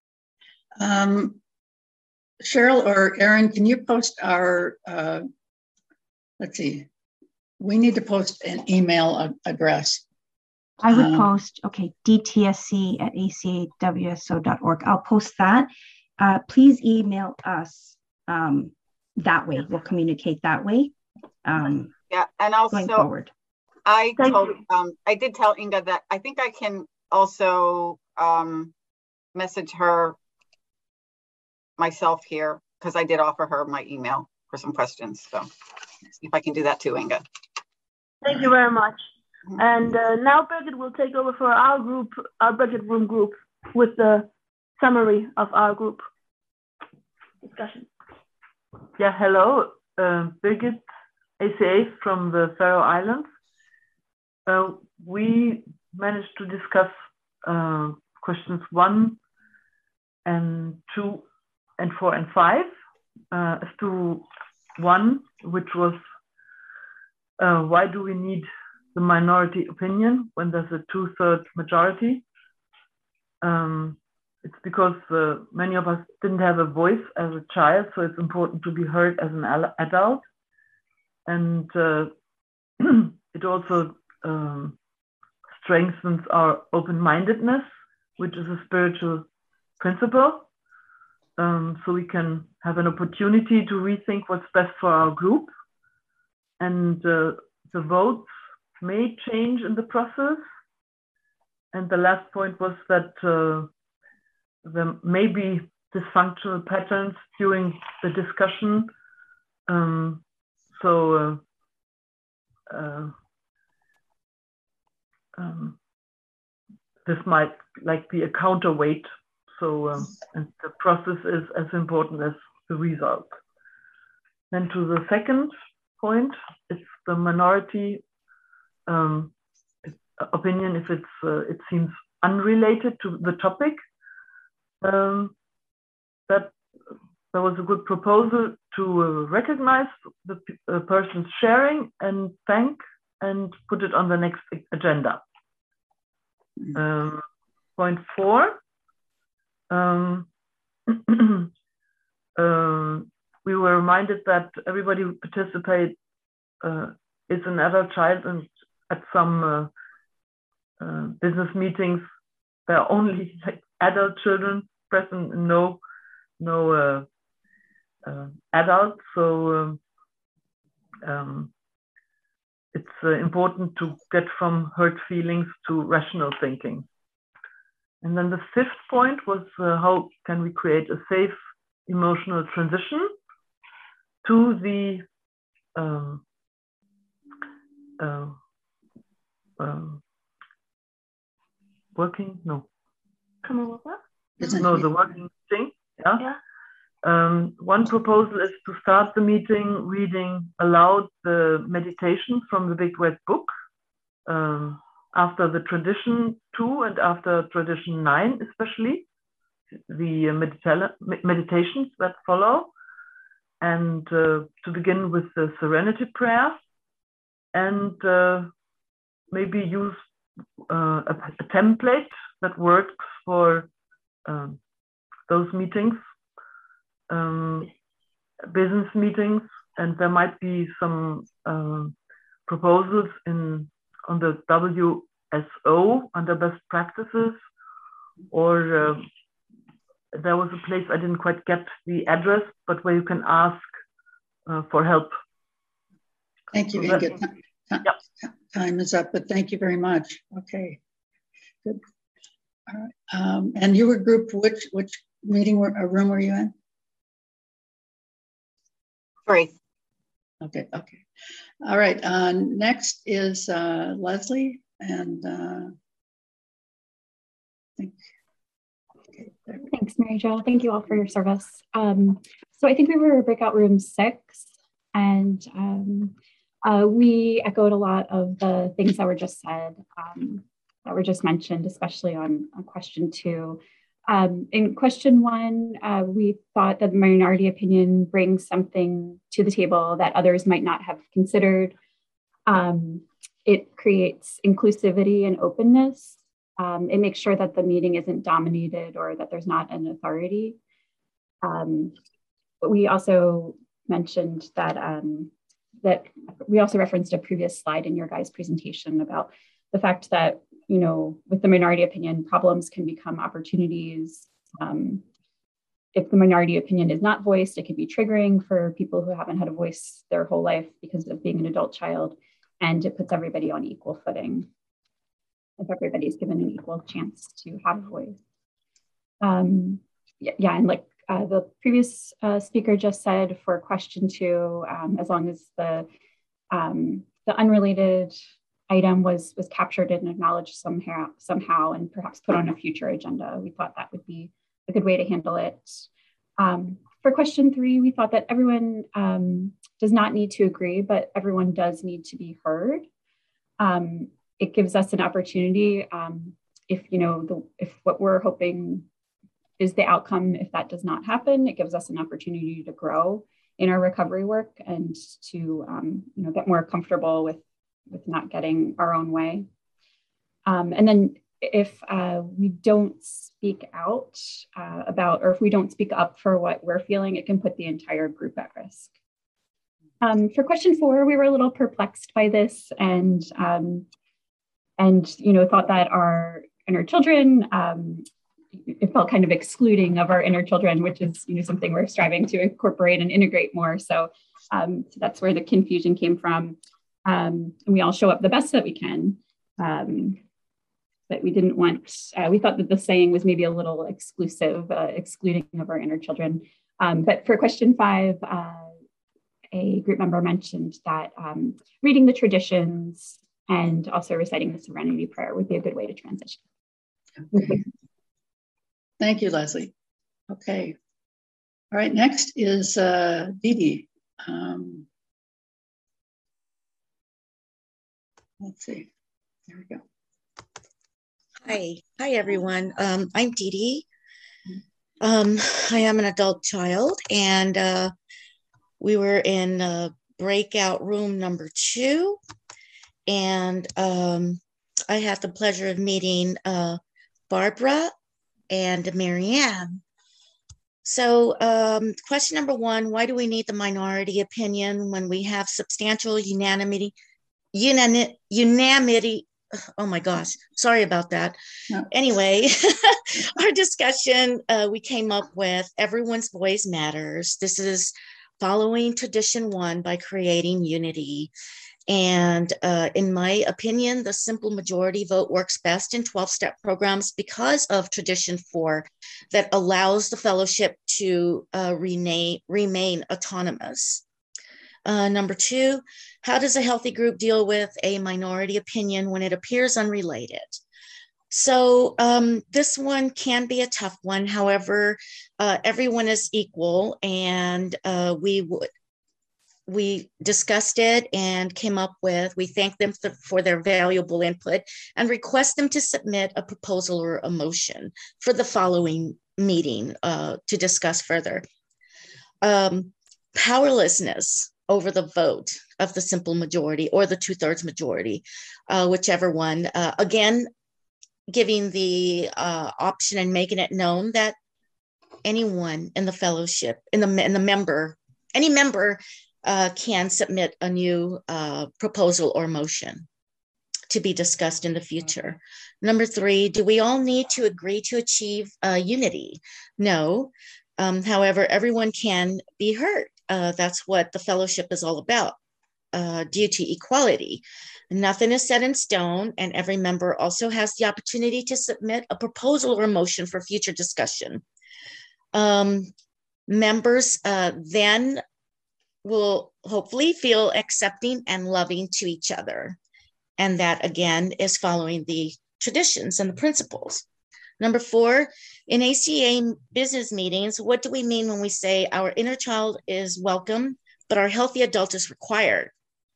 Speaker 2: Um, Cheryl or Aaron, can you post our, uh, let's see, we need to post an email address.
Speaker 7: I would
Speaker 2: um,
Speaker 7: post, okay, D T S C at A C A W S O dot org. I'll post that. Uh, please email us um, that way. We'll communicate that way. Um,
Speaker 1: yeah, and also
Speaker 7: going forward.
Speaker 1: I told, um, I did tell Inga that I think I can also um, message her myself here because I did offer her my email for some questions. So see if I can do that too, Inga.
Speaker 16: Thank you very much. And uh, now Birgit will take over for our group, our budget room group, with the summary of our group discussion.
Speaker 17: Yeah, hello, uh, Birgit, A C A from the Faroe Islands. Uh, we managed to discuss uh, questions one and two and four and five. Uh, as to one, which was uh, why do we need the minority opinion when there's a two-third majority? Um, it's because uh, many of us didn't have a voice as a child, so it's important to be heard as an adult. And uh, it also um, strengthens our open-mindedness, which is a spiritual principle. Um, so we can have an opportunity to rethink what's best for our group. And uh, the votes may change in the process. And the last point was that uh, there may be dysfunctional patterns during the discussion. Um, so uh, uh, um, this might like be a counterweight. So um, and the process is as important as the result. Then to the second point, it's the minority um, opinion if it's uh, it seems unrelated to the topic. Um, that there was a good proposal to uh, recognize the uh, person's sharing and thank and put it on the next agenda. Um, point four. Um, um, we were reminded that everybody who participates uh, is an adult child, and at some uh, uh, business meetings, there are only like adult children present, no, no uh, uh, adults. So um, um, it's uh, important to get from hurt feelings to rational thinking. And then the fifth point was uh, how can we create a safe emotional transition to the um, uh, um, working, no.
Speaker 16: Come on, what?
Speaker 17: No, the working thing, yeah. yeah. Um, one proposal is to start the meeting reading aloud the meditation from the Big Red Book um, after the tradition two and after tradition nine, especially the medita meditations that follow, and uh, to begin with the serenity prayer, and uh, maybe use uh, a, a template that works for um, those meetings, um, business meetings, and there might be some uh, proposals in on the W S O under best practices, or uh, there was a place I didn't quite get the address, but where you can ask uh, for help.
Speaker 2: Thank you,
Speaker 17: so
Speaker 2: Inga. That, yep. Time is up, but thank you very much. Okay, good. All right. Um, and you were grouped, which which meeting or room were you in?
Speaker 1: Three.
Speaker 2: Okay, okay. All right, uh, next is uh, Leslie, and uh, I think, okay, there we go.
Speaker 18: Thanks, Mary Jo. Thank you all for your service. Um, so I think we were breakout room six, and um, uh, we echoed a lot of the things that were just said, um, that were just mentioned, especially on, on question two. Um, in question one, uh, we thought that the minority opinion brings something to the table that others might not have considered. Um, it creates inclusivity and openness. Um, it makes sure that the meeting isn't dominated or that there's not an authority. Um, but we also mentioned that, um, that we also referenced a previous slide in your guys' presentation about the fact that, you know, with the minority opinion, problems can become opportunities. Um, if the minority opinion is not voiced, it can be triggering for people who haven't had a voice their whole life because of being an adult child, and it puts everybody on equal footing if everybody's given an equal chance to have a voice. Um, yeah, yeah, and like uh, the previous uh, speaker just said for question two, um, as long as the, um, the unrelated item was was captured and acknowledged somehow somehow and perhaps put on a future agenda, we thought that would be a good way to handle it. Um, for question three, we thought that everyone um, does not need to agree, but everyone does need to be heard. Um, it gives us an opportunity um, if you know the if what we're hoping is the outcome, if that does not happen, it gives us an opportunity to grow in our recovery work and to um, you know get more comfortable with with not getting our own way. Um, and then if uh, we don't speak out uh, about, or if we don't speak up for what we're feeling, it can put the entire group at risk. Um, for question four, we were a little perplexed by this and, um, and you know, thought that our inner children, um, it felt kind of excluding of our inner children, which is you know something we're striving to incorporate and integrate more. So, um, so that's where the confusion came from. Um, and we all show up the best that we can. Um, but we didn't want, uh, we thought that the saying was maybe a little exclusive, uh, excluding of our inner children. Um, but for question five, uh, a group member mentioned that um, reading the traditions and also reciting the Serenity Prayer would be a good way to transition.
Speaker 2: Okay. Thank you, Leslie. Okay. All right, next is uh, Dee Dee. Um, Let's see. There we go.
Speaker 4: Hi, hi everyone. Um, I'm Dee Dee. Um, I am an adult child, and uh, we were in uh, breakout room number two, and um, I had the pleasure of meeting uh, Barbara and Marianne. So um, question number one, why do we need the minority opinion when we have substantial unanimity, unanimity, unanimity, oh my gosh, sorry about that. No. Anyway, our discussion, uh, we came up with everyone's voice matters. This is following tradition one by creating unity. And uh, in my opinion, the simple majority vote works best in twelve-step programs because of tradition four that allows the fellowship to uh, remain, remain autonomous. Uh, number two, how does a healthy group deal with a minority opinion when it appears unrelated? So um, this one can be a tough one. However, uh, everyone is equal, and uh, we would we discussed it and came up with, we thank them for, for their valuable input and request them to submit a proposal or a motion for the following meeting uh, to discuss further. Um, powerlessness over the vote of the simple majority or the two-thirds majority, uh, whichever one. Uh, again, giving the uh, option and making it known that anyone in the fellowship, in the, in the member, any member uh, can submit a new uh, proposal or motion to be discussed in the future. Number three, do we all need to agree to achieve uh, unity? No. Um, however, everyone can be heard. Uh, that's what the fellowship is all about, uh, due to equality. Nothing is set in stone, and every member also has the opportunity to submit a proposal or a motion for future discussion. Um, members uh, then will hopefully feel accepting and loving to each other. And that, again, is following the traditions and the principles. Number four, in A C A business meetings, what do we mean when we say our inner child is welcome, but our healthy adult is required?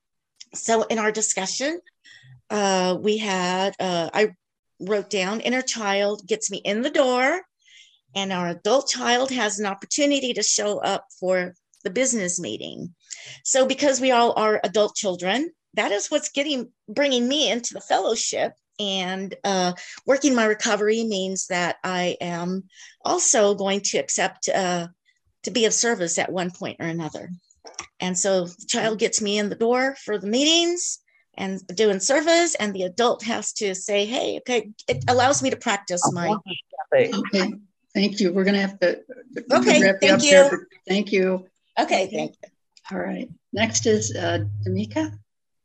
Speaker 4: So in our discussion, uh, we had, uh, I wrote down, inner child gets me in the door, and our adult child has an opportunity to show up for the business meeting. So because we all are adult children, that is what's getting, bringing me into the fellowship. And uh, working my recovery means that I am also going to accept uh, to be of service at one point or another. And so the child gets me in the door for the meetings and doing service, and the adult has to say, hey, okay, it allows me to practice my.
Speaker 2: Okay, thank you. We're going to have to
Speaker 4: okay,
Speaker 2: wrap
Speaker 4: thank
Speaker 2: you
Speaker 4: you.
Speaker 2: up there. Thank you.
Speaker 4: Okay, thank you.
Speaker 2: All right. Next is uh, Damika.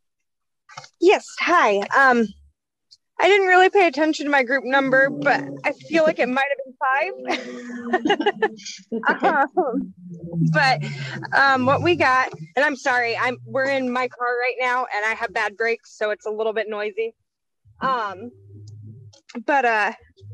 Speaker 19: Yes, hi. Um, I didn't really pay attention to my group number, but I feel like it might have been five. um, but um, what we got, and I'm sorry, I'm we're in my car right now, and I have bad brakes, so it's a little bit noisy. Um, but uh,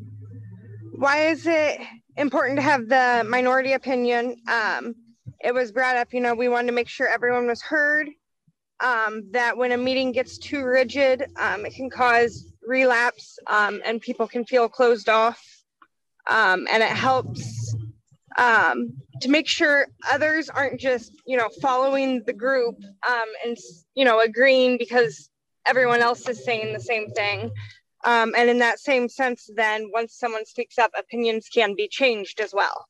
Speaker 19: why is it important to have the minority opinion? Um, it was brought up, you know, we wanted to make sure everyone was heard. Um, that when a meeting gets too rigid, um, it can cause relapse, um, and people can feel closed off, um, and it helps um, to make sure others aren't just, you know, following the group um, and, you know, agreeing because everyone else is saying the same thing. Um, and in that same sense, then once someone speaks up, opinions can be changed as well.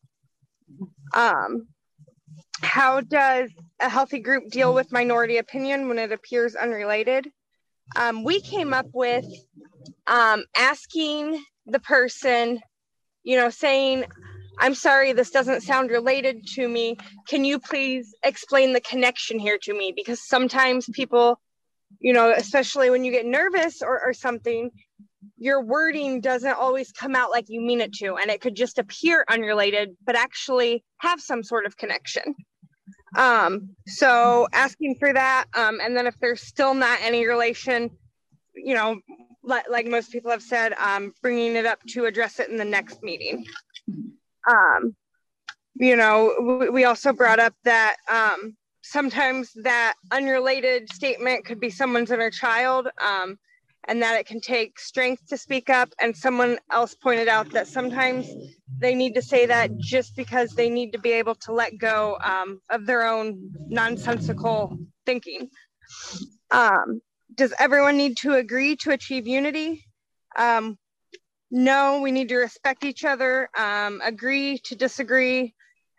Speaker 19: Um, how does a healthy group deal with minority opinion when it appears unrelated? Um, we came up with um, asking the person, you know, saying, I'm sorry, this doesn't sound related to me. Can you please explain the connection here to me? Because sometimes people, you know, especially when you get nervous or, or something, your wording doesn't always come out like you mean it to, and it could just appear unrelated, but actually have some sort of connection. Um, so asking for that, um, and then if there's still not any relation, you know, like, like most people have said, um, bringing it up to address it in the next meeting. Um, you know, we, we also brought up that um, sometimes that unrelated statement could be someone's inner child, um, and that it can take strength to speak up. And someone else pointed out that sometimes they need to say that just because they need to be able to let go um, of their own nonsensical thinking. Um, does everyone need to agree to achieve unity? Um, no, we need to respect each other, um, agree to disagree,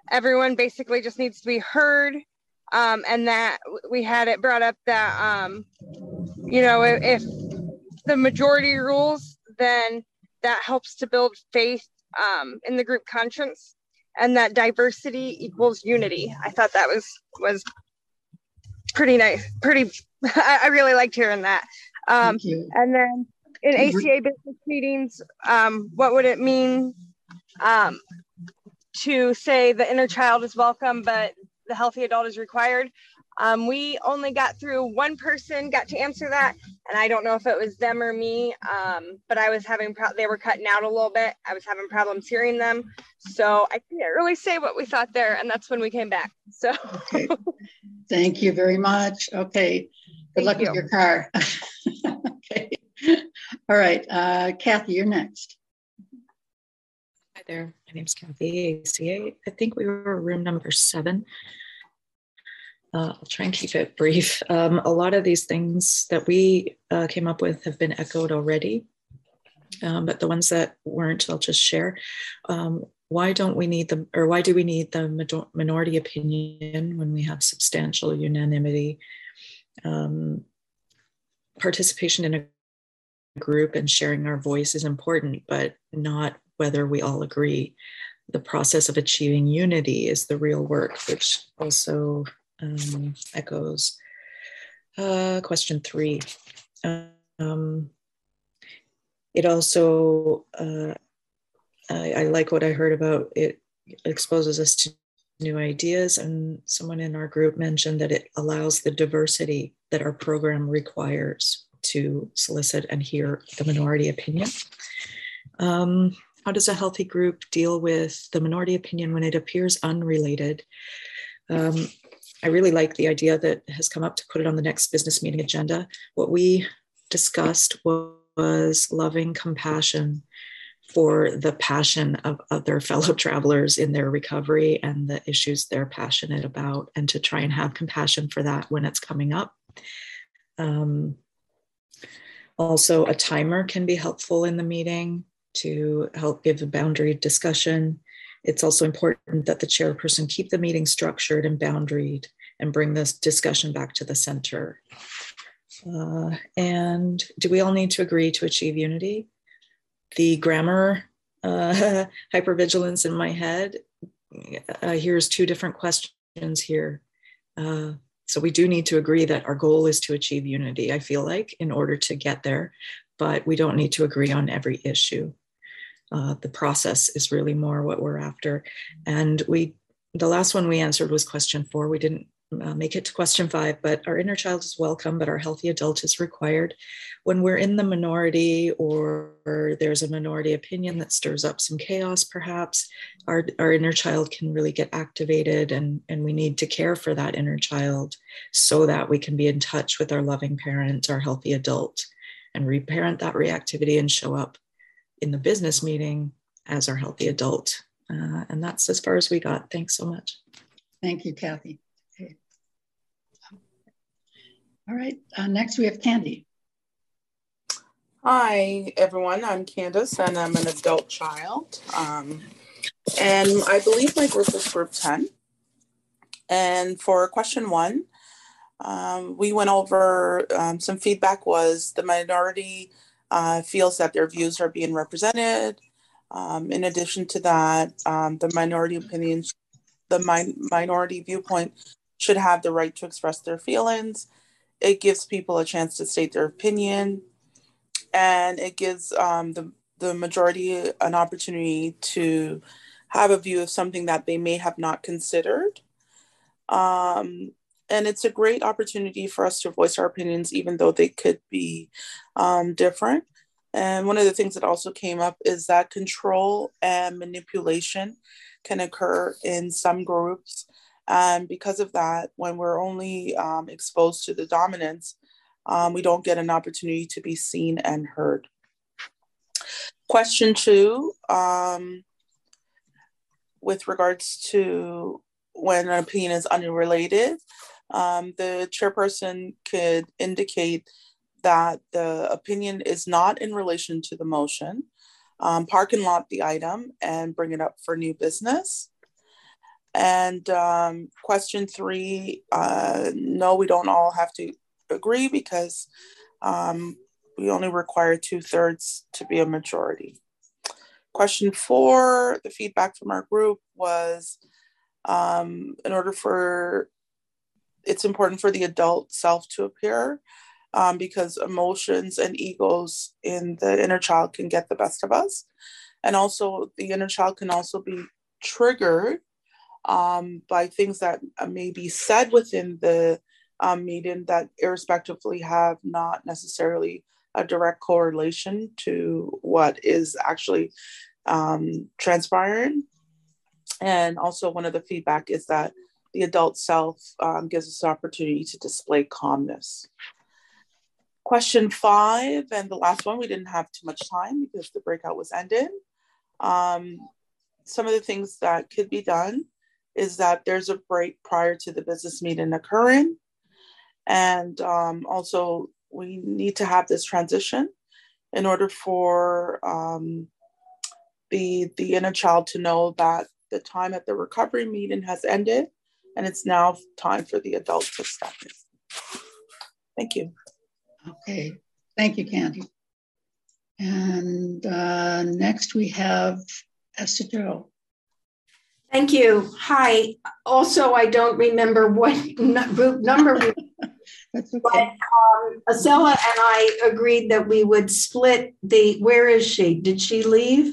Speaker 19: everyone basically just needs to be heard. Um, and that we had it brought up that, um, you know, if, if the majority rules, then that helps to build faith um, in the group conscience, and that diversity equals unity. I thought that was was pretty nice. Pretty, I, I really liked hearing that. Um, and then in A C A business meetings, um, what would it mean um, to say the inner child is welcome, but the healthy adult is required? Um, we only got through one person got to answer that, and I don't know if it was them or me, um, but I was having, pro they were cutting out a little bit. I was having problems hearing them. So I can't really say what we thought there, and that's when we came back. So
Speaker 2: okay. Thank you very much. Okay, good Thank luck you. with your car. Okay, all right, uh, Kathy, you're next.
Speaker 20: Hi there, my name's Kathy, A C A. I think we were room number seven. Uh, I'll try and keep it brief. Um, a lot of these things that we uh, came up with have been echoed already, um, but the ones that weren't, I'll just share. Um, why don't we need the, or why do we need the minority opinion when we have substantial unanimity? Um, participation in a group and sharing our voice is important, but not whether we all agree. The process of achieving unity is the real work, which also Um, echoes uh, question three. Um, it also, uh, I, I like what I heard about it exposes us to new ideas, and someone in our group mentioned that it allows the diversity that our program requires to solicit and hear the minority opinion. Um, how does a healthy group deal with the minority opinion when it appears unrelated? Um, I really like the idea that has come up to put it on the next business meeting agenda. What we discussed was loving compassion for the passion of other fellow travelers in their recovery and the issues they're passionate about, and to try and have compassion for that when it's coming up. Um, also, a timer can be helpful in the meeting to help give a boundary discussion. It's also important that the chairperson keep the meeting structured and boundaried and bring this discussion back to the center. Uh, and do we all need to agree to achieve unity? The grammar uh, hypervigilance in my head, uh, here's two different questions here. Uh, so we do need to agree that our goal is to achieve unity, I feel like, in order to get there, but we don't need to agree on every issue. Uh, the process is really more what we're after. And we, the last one we answered was question four. We didn't uh, make it to question five, but our inner child is welcome, but our healthy adult is required. When we're in the minority, or, or there's a minority opinion that stirs up some chaos, perhaps, our, our inner child can really get activated, and, and we need to care for that inner child so that we can be in touch with our loving parent, our healthy adult, and reparent that reactivity and show up in the business meeting as our healthy adult. Uh, and that's as far as we got. Thanks so much.
Speaker 2: Thank you, Kathy. Okay. All right, uh, next we have Candy.
Speaker 21: Hi, everyone. I'm Candace, and I'm an adult child. Um, and I believe my group is group ten. And for question one, um, we went over um, some feedback was the minority uh, feels that their views are being represented. Um, in addition to that, um, the minority opinions, the min minority viewpoint should have the right to express their feelings. It gives people a chance to state their opinion, and it gives um, the, the majority an opportunity to have a view of something that they may have not considered. Um, and it's a great opportunity for us to voice our opinions, even though they could be um, different. And one of the things that also came up is that control and manipulation can occur in some groups. And because of that, when we're only um, exposed to the dominance, um, we don't get an opportunity to be seen and heard. Question two, um, with regards to when an opinion is unrelated, um, the chairperson could indicate that the opinion is not in relation to the motion, um, park and lot the item and bring it up for new business. And um, question three, uh, no, we don't all have to agree because um, we only require two thirds to be a majority. Question four, the feedback from our group was um, in order for, it's important for the adult self to appear um, because emotions and egos in the inner child can get the best of us. And also the inner child can also be triggered um, by things that may be said within the um, meeting that irrespectively have not necessarily a direct correlation to what is actually um, transpiring. And also one of the feedback is that the adult self um, gives us an opportunity to display calmness. Question five, and the last one, we didn't have too much time because the breakout was ended. Um, some of the things that could be done is that there's a break prior to the business meeting occurring. And um, also we need to have this transition in order for um, the, the inner child to know that the time at the recovery meeting has ended and it's now time for the adult to step in. Thank you.
Speaker 2: Okay, thank you, Candy. And uh, next we have Esther Jo.
Speaker 11: Thank you. Hi. Also, I don't remember what group number we
Speaker 2: That's okay.
Speaker 11: But um, Acela and I agreed that we would split the, where is she? Did she leave?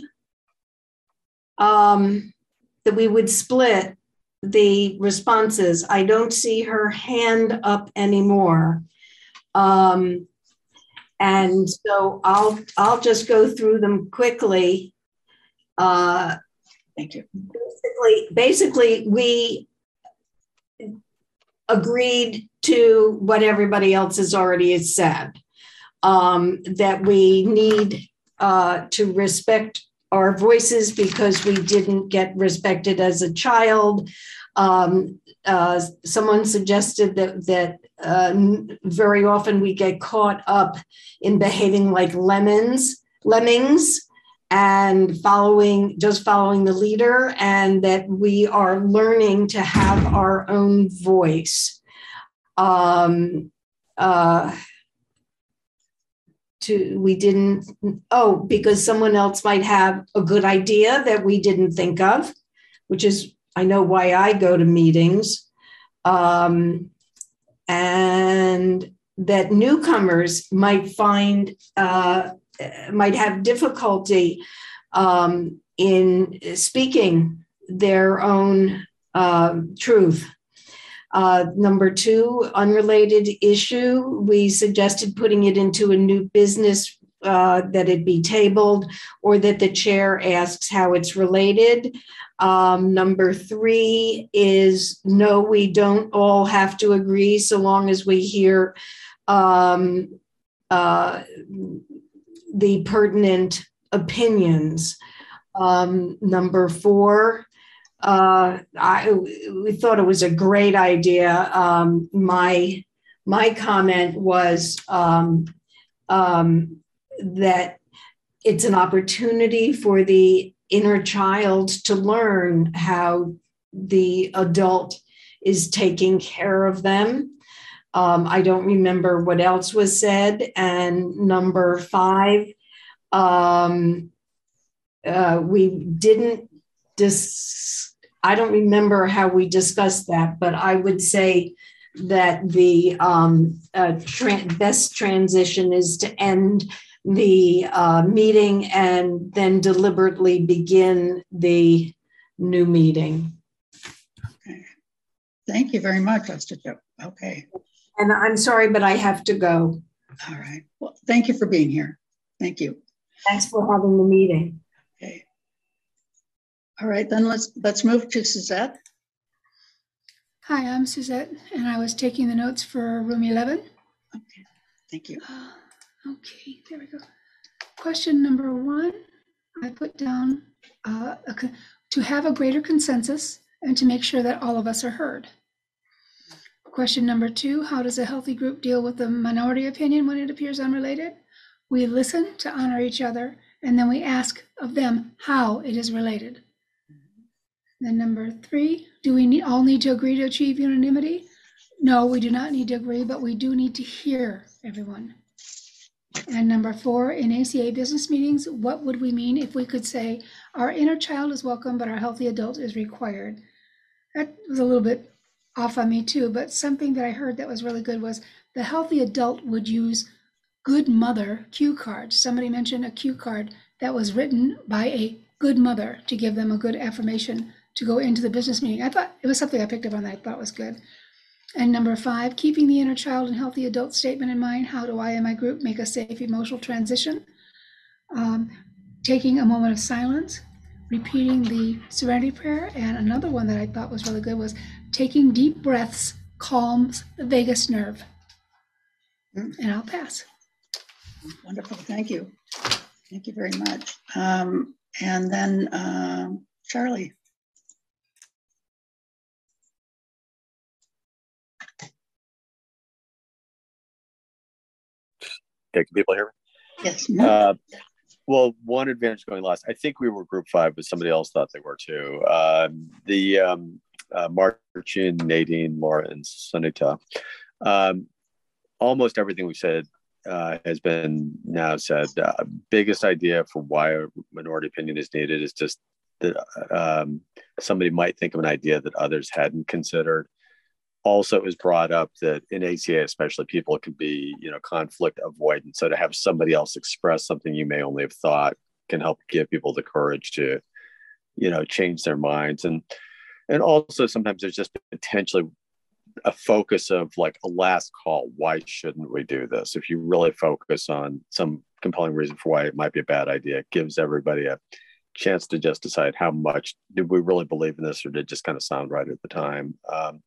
Speaker 11: Um, that we would split the responses. I don't see her hand up anymore. Um, and so I'll, I'll just go through them quickly. Uh,
Speaker 2: Thank you.
Speaker 11: Basically, basically, we agreed to what everybody else has already said, um, that we need uh, to respect our voices because we didn't get respected as a child. Um, uh, someone suggested that, that uh, very often we get caught up in behaving like lemons, lemmings, and following, just following the leader, and that we are learning to have our own voice. Um, uh, to, we didn't, oh, because someone else might have a good idea that we didn't think of, which is, I know why I go to meetings. Um, and that newcomers might find, uh, might have difficulty um, in speaking their own uh, truth. Uh, number two, unrelated issue, we suggested putting it into a new business, uh, that it be tabled or that the chair asks how it's related. Um, number three is no, we don't all have to agree so long as we hear um, uh, the pertinent opinions. Um, number four, uh, I we thought it was a great idea. Um, my my comment was um, um, that it's an opportunity for the inner child to learn how the adult is taking care of them. Um, I don't remember what else was said. And number five, um, uh, we didn't dis- I don't remember how we discussed that, but I would say that the um, uh, tra- best transition is to end the uh, meeting and then deliberately begin the new meeting.
Speaker 2: Okay. Thank you very much, Esther Jo. Okay.
Speaker 11: And I'm sorry, but I have to go.
Speaker 2: All right. Well, thank you for being here. Thank you.
Speaker 11: Thanks for having the meeting.
Speaker 2: Okay. All right, then let's let's move to Suzette.
Speaker 3: Hi, I'm Suzette, and I was taking the notes for room eleven.
Speaker 2: Okay, thank you.
Speaker 3: Uh, okay, there we go. Question number one, I put down uh, a, to have a greater consensus and to make sure that all of us are heard. Question number two, how does a healthy group deal with the minority opinion when it appears unrelated? We listen to honor each other, and then we ask of them how it is related. Then number three, do we need, all need to agree to achieve unanimity? No, we do not need to agree, but we do need to hear everyone. And number four, in A C A business meetings, what would we mean if we could say our inner child is welcome, but our healthy adult is required? That was a little bit off on me too, but something that I heard that was really good was the healthy adult would use good mother cue cards. Somebody mentioned a cue card that was written by a good mother to give them a good affirmation to go into the business meeting. I thought it was something I picked up on that I thought was good. And number five, keeping the inner child and healthy adult statement in mind. How do I and my group make a safe emotional transition? Um, taking a moment of silence, repeating the serenity prayer. And another one that I thought was really good was taking deep breaths calms the vagus nerve. Mm. And I'll pass.
Speaker 2: Wonderful. Thank you. Thank you very much. Um, and then um, Charlie.
Speaker 6: Okay, can people hear me?
Speaker 2: Yes.
Speaker 6: Uh, well, one advantage going last, I think we were group five, but somebody else thought they were too. Uh, the um, uh, Marcin, Nadine, Laura, and Sunita. Um, almost everything we said uh, has been now said. Uh, biggest idea for why a minority opinion is needed is just that um, somebody might think of an idea that others hadn't considered. Also, it was brought up that in A C A, especially, people can be, you know, conflict avoidant. So to have somebody else express something you may only have thought can help give people the courage to, you know, change their minds. And and also sometimes there's just potentially a focus of like a last call. Why shouldn't we do this? If you really focus on some compelling reason for why it might be a bad idea, it gives everybody a chance to just decide how much did we really believe in this, or did it just kind of sound right at the time. Um,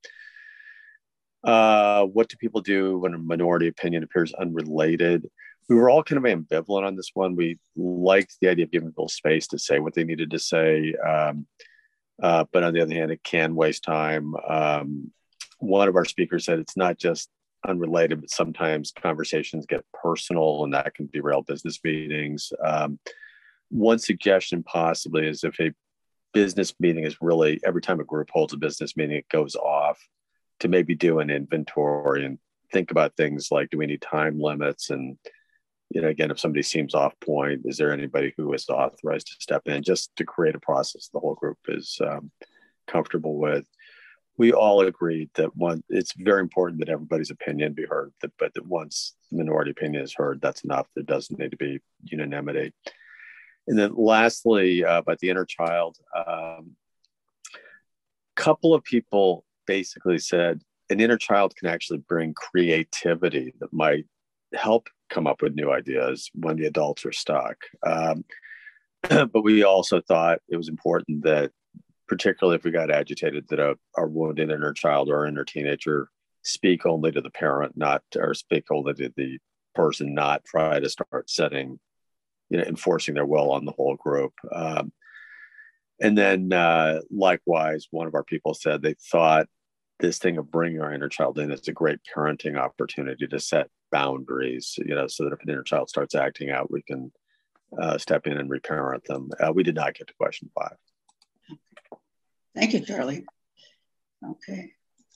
Speaker 6: Uh, what do people do when a minority opinion appears unrelated? We were all kind of ambivalent on this one. We liked the idea of giving people space to say what they needed to say. Um, uh, but on the other hand, it can waste time. Um, one of our speakers said it's not just unrelated, but sometimes conversations get personal and that can derail business meetings. Um, one suggestion possibly is if a business meeting is really, every time a group holds a business meeting, it goes off, to maybe do an inventory and think about things like, do we need time limits? And, you know, again, if somebody seems off point, is there anybody who is authorized to step in, just to create a process the whole group is um, comfortable with. We all agreed that one, it's very important that everybody's opinion be heard, that, but that once the minority opinion is heard, that's enough. There doesn't need to be unanimity. And then lastly, uh, about the inner child, um, couple of people basically said an inner child can actually bring creativity that might help come up with new ideas when the adults are stuck. Um, but we also thought it was important that, particularly if we got agitated, that a, our wounded inner child or inner teenager speak only to the parent, not, or speak only to the person, not try to start setting, you know, enforcing their will on the whole group. Um, and then uh, likewise, one of our people said they thought this thing of bringing our inner child in is a great parenting opportunity to set boundaries, you know, so that if an inner child starts acting out, we can uh, step in and reparent them. Uh, we did not get to question five.
Speaker 2: Thank you, Charlie. Okay.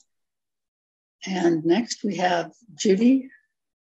Speaker 2: And next we have Judy.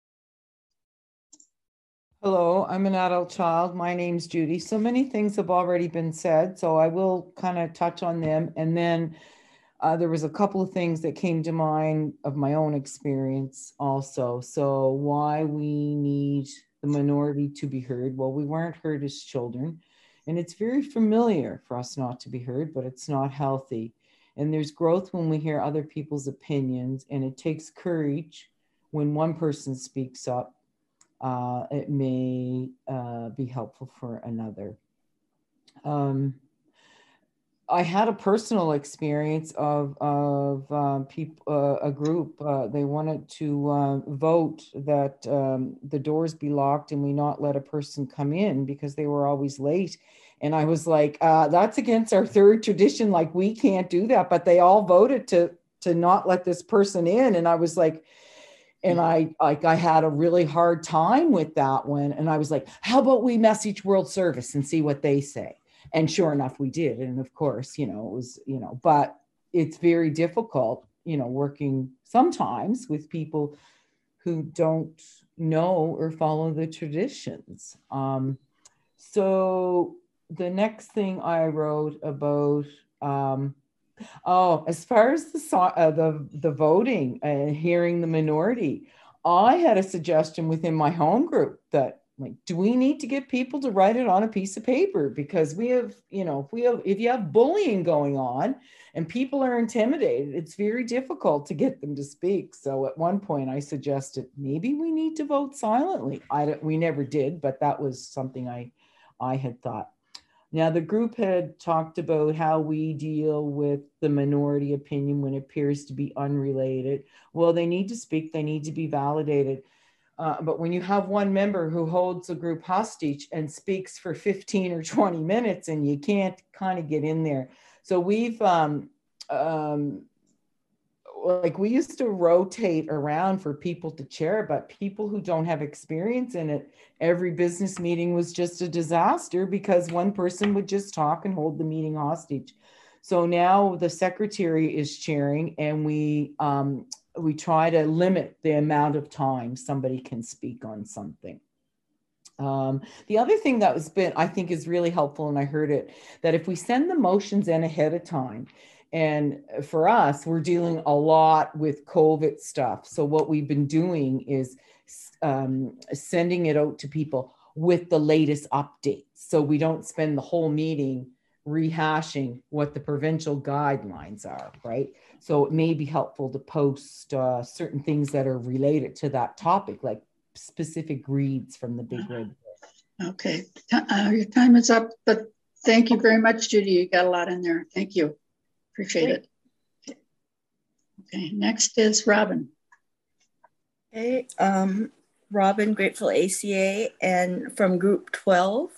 Speaker 13: Hello, I'm an adult child. My name's Judy. So many things have already been said, so I will kind of touch on them. And then Uh, there was a couple of things that came to mind of my own experience also. So why we need the minority to be heard. Well, we weren't heard as children, and it's very familiar for us not to be heard, but it's not healthy. And there's growth when we hear other people's opinions, and it takes courage when one person speaks up. Uh, it may uh, be helpful for another. Um, I had a personal experience of, of uh, people, uh, a group, uh, they wanted to uh, vote that um, the doors be locked and we not let a person come in because they were always late. And I was like, uh, that's against our third tradition. Like, we can't do that. But they all voted to, to not let this person in. And I was like, and I, like, I had a really hard time with that one. And I was like, how about we message World Service and see what they say? And sure enough, we did. And of course, you know, it was, you know, but it's very difficult, you know, working sometimes with people who don't know or follow the traditions. Um, so the next thing I wrote about, um, oh, as far as the uh, the the voting and uh, hearing the minority, I had a suggestion within my home group that, like, do we need to get people to write it on a piece of paper? Because we have, you know, if we have, if you have bullying going on and people are intimidated, it's very difficult to get them to speak. So at one point I suggested maybe we need to vote silently. I don't, we never did, but that was something I, I had thought. Now the group had talked about how we deal with the minority opinion when it appears to be unrelated. Well, they need to speak, they need to be validated. Uh, but when you have one member who holds a group hostage and speaks for fifteen or twenty minutes and you can't kind of get in there. So we've, um, um, like we used to rotate around for people to chair, but people who don't have experience in it, every business meeting was just a disaster because one person would just talk and hold the meeting hostage. So now the secretary is chairing, and we, um, we try to limit the amount of time somebody can speak on something. Um, the other thing that was been, I think is really helpful, and I heard it, that if we send the motions in ahead of time, and for us, we're dealing a lot with COVID stuff. So what we've been doing is um, sending it out to people with the latest updates. So we don't spend the whole meeting rehashing what the provincial guidelines are, right? So it may be helpful to post uh, certain things that are related to that topic, like specific reads from the Big Red Book.
Speaker 2: Okay, uh, your time is up, but thank you very much, Judy. You got a lot in there. Thank you. Appreciate Great. it. Okay, next is Robin.
Speaker 5: Okay, um, Robin, Grateful A C A, and from group twelve.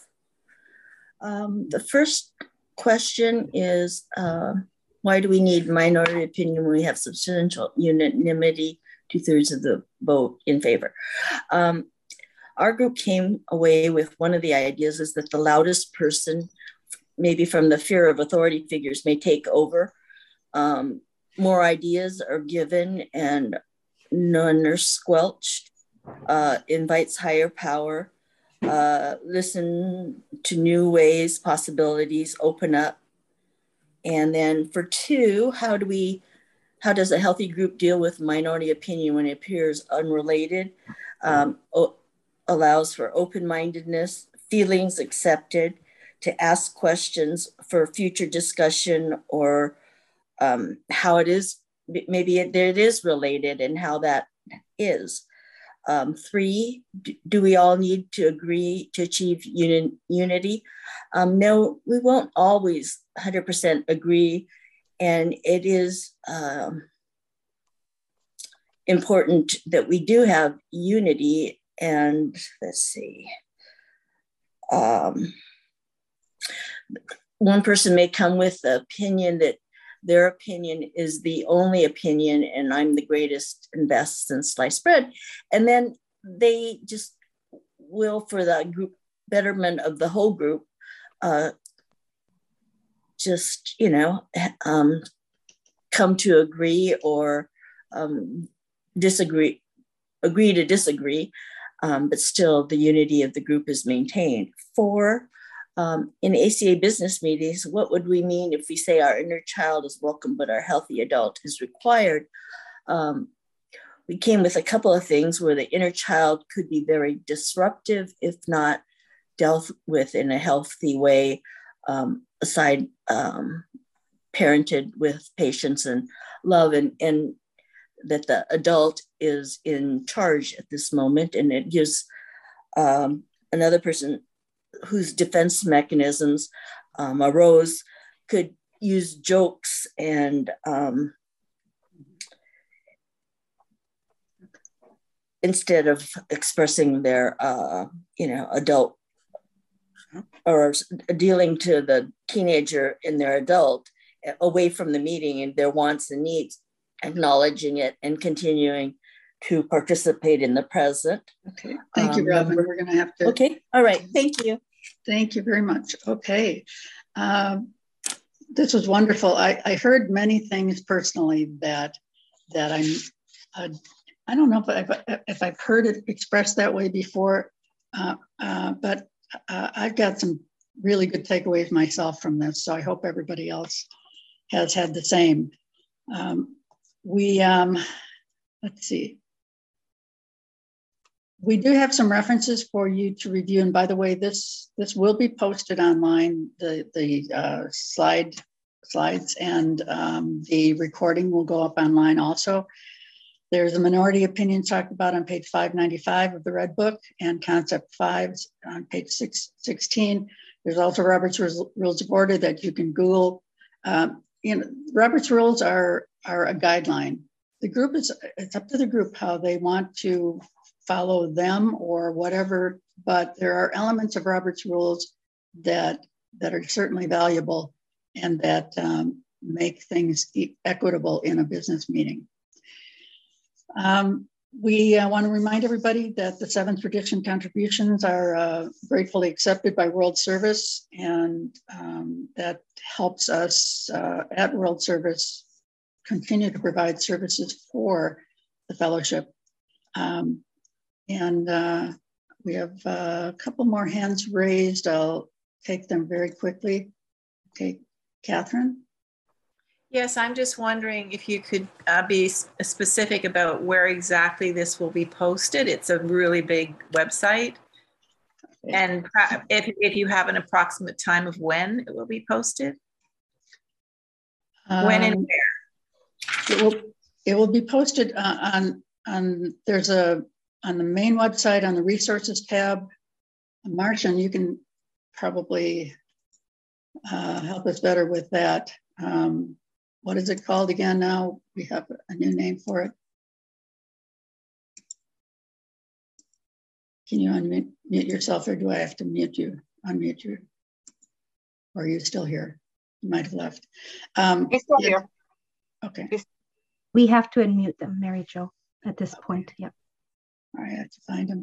Speaker 5: Um, the first question is, uh, why do we need minority opinion when we have substantial unanimity, two thirds of the vote in favor? Um, our group came away with one of the ideas is that the loudest person, maybe from the fear of authority figures, may take over. Um, more ideas are given and none are squelched, uh, invites higher power, uh, listen to new ways, possibilities, open up. And then for two, how do we, how does a healthy group deal with minority opinion when it appears unrelated? Um, o- allows for open-mindedness, feelings accepted, to ask questions for future discussion, or um, how it is, maybe it, it is related and how that is. Um, three, do, do we all need to agree to achieve uni- unity? Um, no, we won't always one hundred percent agree. And it is um, important that we do have unity. And let's see. Um, one person may come with the opinion that their opinion is the only opinion and I'm the greatest and best since sliced bread. And then they just will, for the group betterment of the whole group, uh, just, you know, um, come to agree or um, disagree, agree to disagree, um, but still the unity of the group is maintained. Four, Um, in A C A business meetings, what would we mean if we say our inner child is welcome, but our healthy adult is required? Um, we came with a couple of things where the inner child could be very disruptive, if not dealt with in a healthy way, um, aside um, parented with patience and love, and, and that the adult is in charge at this moment. And it gives um, another person whose defense mechanisms um, arose could use jokes and um, instead of expressing their, uh, you know, adult or dealing to the teenager in their adult away from the meeting and their wants and needs, acknowledging it and continuing to participate in the present.
Speaker 2: Okay, thank you,
Speaker 5: Um,
Speaker 2: Robin.
Speaker 5: number-
Speaker 2: We're going to have to.
Speaker 5: Okay, all right, thank you.
Speaker 2: Thank you very much. Okay, Uh, this was wonderful. I, I heard many things personally that that I'm, uh, I don't know if I've, if I've heard it expressed that way before, uh, uh, but uh, I've got some really good takeaways myself from this. So I hope everybody else has had the same. Um, we, um, let's see. We do have some references for you to review. And by the way, this this will be posted online, the, the uh, slide slides and um, the recording will go up online also. There's a minority opinion talked about on page five ninety-five of the Red Book and concept fives on page six sixteen. There's also Robert's Rules of Order that you can Google. Um, you know, Robert's Rules are, are a guideline. The group is, it's up to the group how they want to follow them or whatever, but there are elements of Robert's Rules that, that are certainly valuable and that um, make things e- equitable in a business meeting. Um, we uh, want to remind everybody that the seventh prediction contributions are uh, gratefully accepted by World Service, and um, that helps us uh, at World Service continue to provide services for the fellowship. Um, and uh, we have a couple more hands raised. I'll take them very quickly. Okay, Catherine?
Speaker 9: Yes, I'm just wondering if you could uh, be specific about where exactly this will be posted. It's a really big website. Okay. And if, if you have an approximate time of when it will be posted? Um, when and where?
Speaker 2: It will, it will be posted uh, on, on, there's a, on the main website on the resources tab. Martian, you can probably uh, help us better with that. Um, What is it called again now? We have a new name for it. Can you unmute mute yourself, or do I have to mute you, unmute you? Or are you still here? You might have left. Um,
Speaker 1: He's still
Speaker 2: yeah.
Speaker 1: here.
Speaker 2: Okay.
Speaker 7: We have to unmute them, Mary Jo, at this okay. point. Yep.
Speaker 2: All right, I have to find them.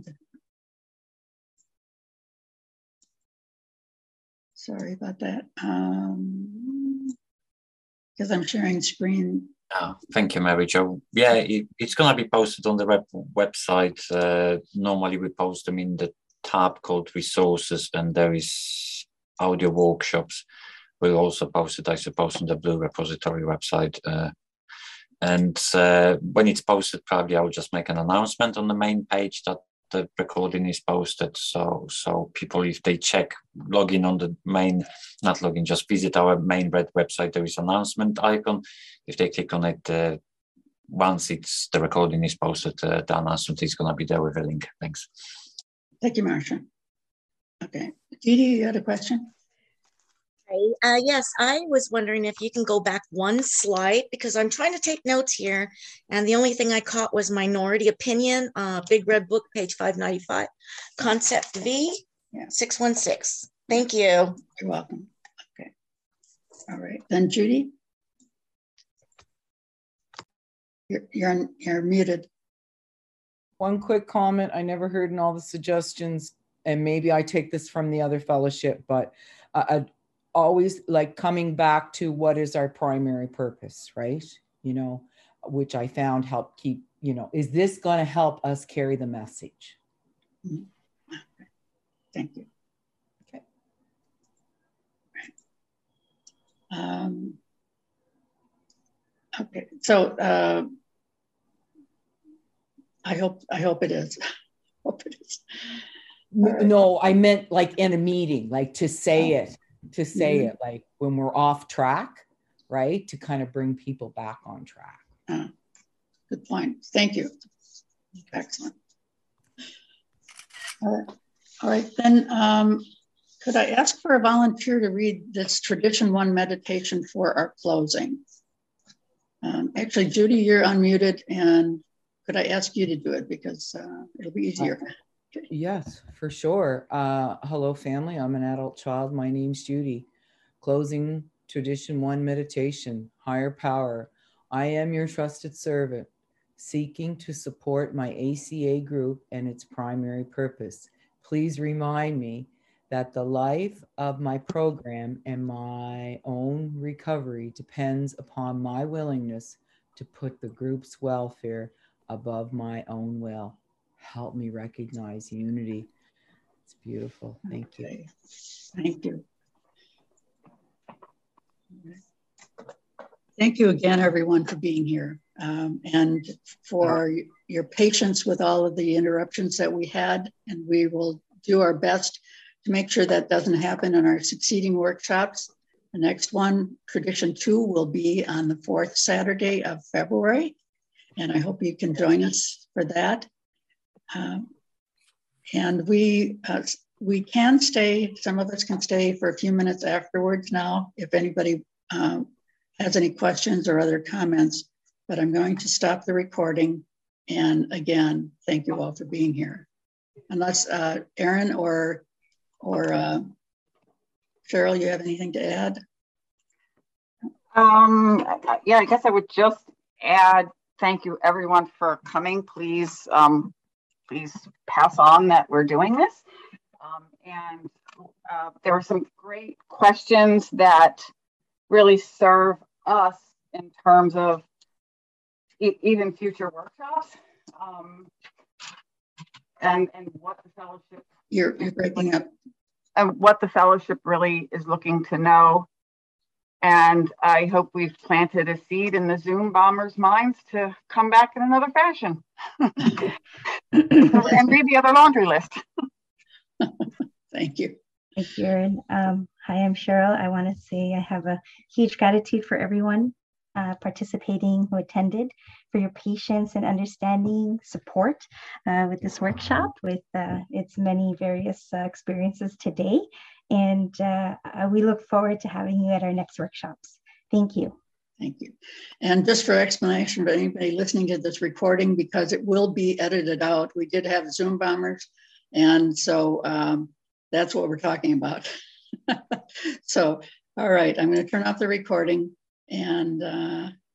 Speaker 2: Sorry about that. Um, because I'm sharing screen.
Speaker 22: Oh, thank you, Mary Jo. Yeah, it, it's going to be posted on the web, website. Uh, normally we post them in the tab called resources, and there is audio workshops. We'll also post it, I suppose, on the Blue Repository website. Uh, and uh, when it's posted, probably I'll just make an announcement on the main page that the recording is posted. So, so people, if they check, log in on the main, not log in, just visit our main red website, there is an announcement icon. If they click on it, uh, once it's the recording is posted, uh, the announcement is going to be there with a link. Thanks.
Speaker 2: Thank you, Marcia. Okay. Judy, you had a question?
Speaker 4: Uh, yes, I was wondering if you can go back one slide, because I'm trying to take notes here. And the only thing I caught was minority opinion, uh, Big Red Book, page five ninety-five, concept V, yeah. six one six. Thank you.
Speaker 2: You're welcome. Okay. All right. Then Judy, you're, you're, you're muted.
Speaker 13: One quick comment. I never heard in all the suggestions, and maybe I take this from the other fellowship, but uh, I, always like coming back to what is our primary purpose, right? You know, which I found helped keep, you know, is this going to help us carry the message?
Speaker 2: Mm-hmm. Thank you. Okay. Um, okay. So uh, I hope I hope it is. hope it is.
Speaker 13: Right. No, I meant like in a meeting, like to say oh. it. to say mm-hmm. it like when we're off track, right? To kind of bring people back on track.
Speaker 2: Uh, good point. Thank you. Excellent. All right. All right. Then um, could I ask for a volunteer to read this tradition one meditation for our closing? Um, actually, Judy, you're unmuted, and could I ask you to do it, because uh, it'll be easier. Uh,
Speaker 13: Yes, for sure. Uh, hello, family. I'm an adult child. My name's Judy. Closing tradition one meditation, higher power. I am your trusted servant, seeking to support my A C A group and its primary purpose. Please remind me that the life of my program and my own recovery depends upon my willingness to put the group's welfare above my own will. Help me recognize unity. It's beautiful. Thank
Speaker 2: okay.
Speaker 13: you.
Speaker 2: Thank you. Thank you again, everyone, for being here um, and for your patience with all of the interruptions that we had. And we will do our best to make sure that doesn't happen in our succeeding workshops. The next one, Tradition Two, will be on the fourth Saturday of February. And I hope you can join us for that. Um, and we, uh, we can stay, some of us can stay for a few minutes afterwards now, if anybody um, has any questions or other comments, but I'm going to stop the recording. And again, thank you all for being here. Unless uh, Erin or, or uh, Cheryl, you have anything to add?
Speaker 1: Um, yeah, I guess I would just add, thank you everyone for coming. Please, um, please pass on that we're doing this. Um, and uh, there were some great questions that really serve us in terms of e even future workshops um, and, and what the fellowship
Speaker 2: you're, you're breaking up
Speaker 1: and what the fellowship really is looking to know. And I hope we've planted a seed in the Zoom bombers' minds to come back in another fashion and read the other laundry list.
Speaker 2: Thank you.
Speaker 7: Thank you, Erin. Um, hi, I'm Cheryl. I want to say I have a huge gratitude for everyone uh, participating who attended, for your patience and understanding, support uh, with this workshop, with uh, its many various uh, experiences today. And uh, we look forward to having you at our next workshops. Thank you.
Speaker 2: Thank you. And just for explanation for anybody listening to this recording, because it will be edited out, we did have Zoom bombers. And so um, that's what we're talking about. So, all right, I'm going to turn off the recording and uh,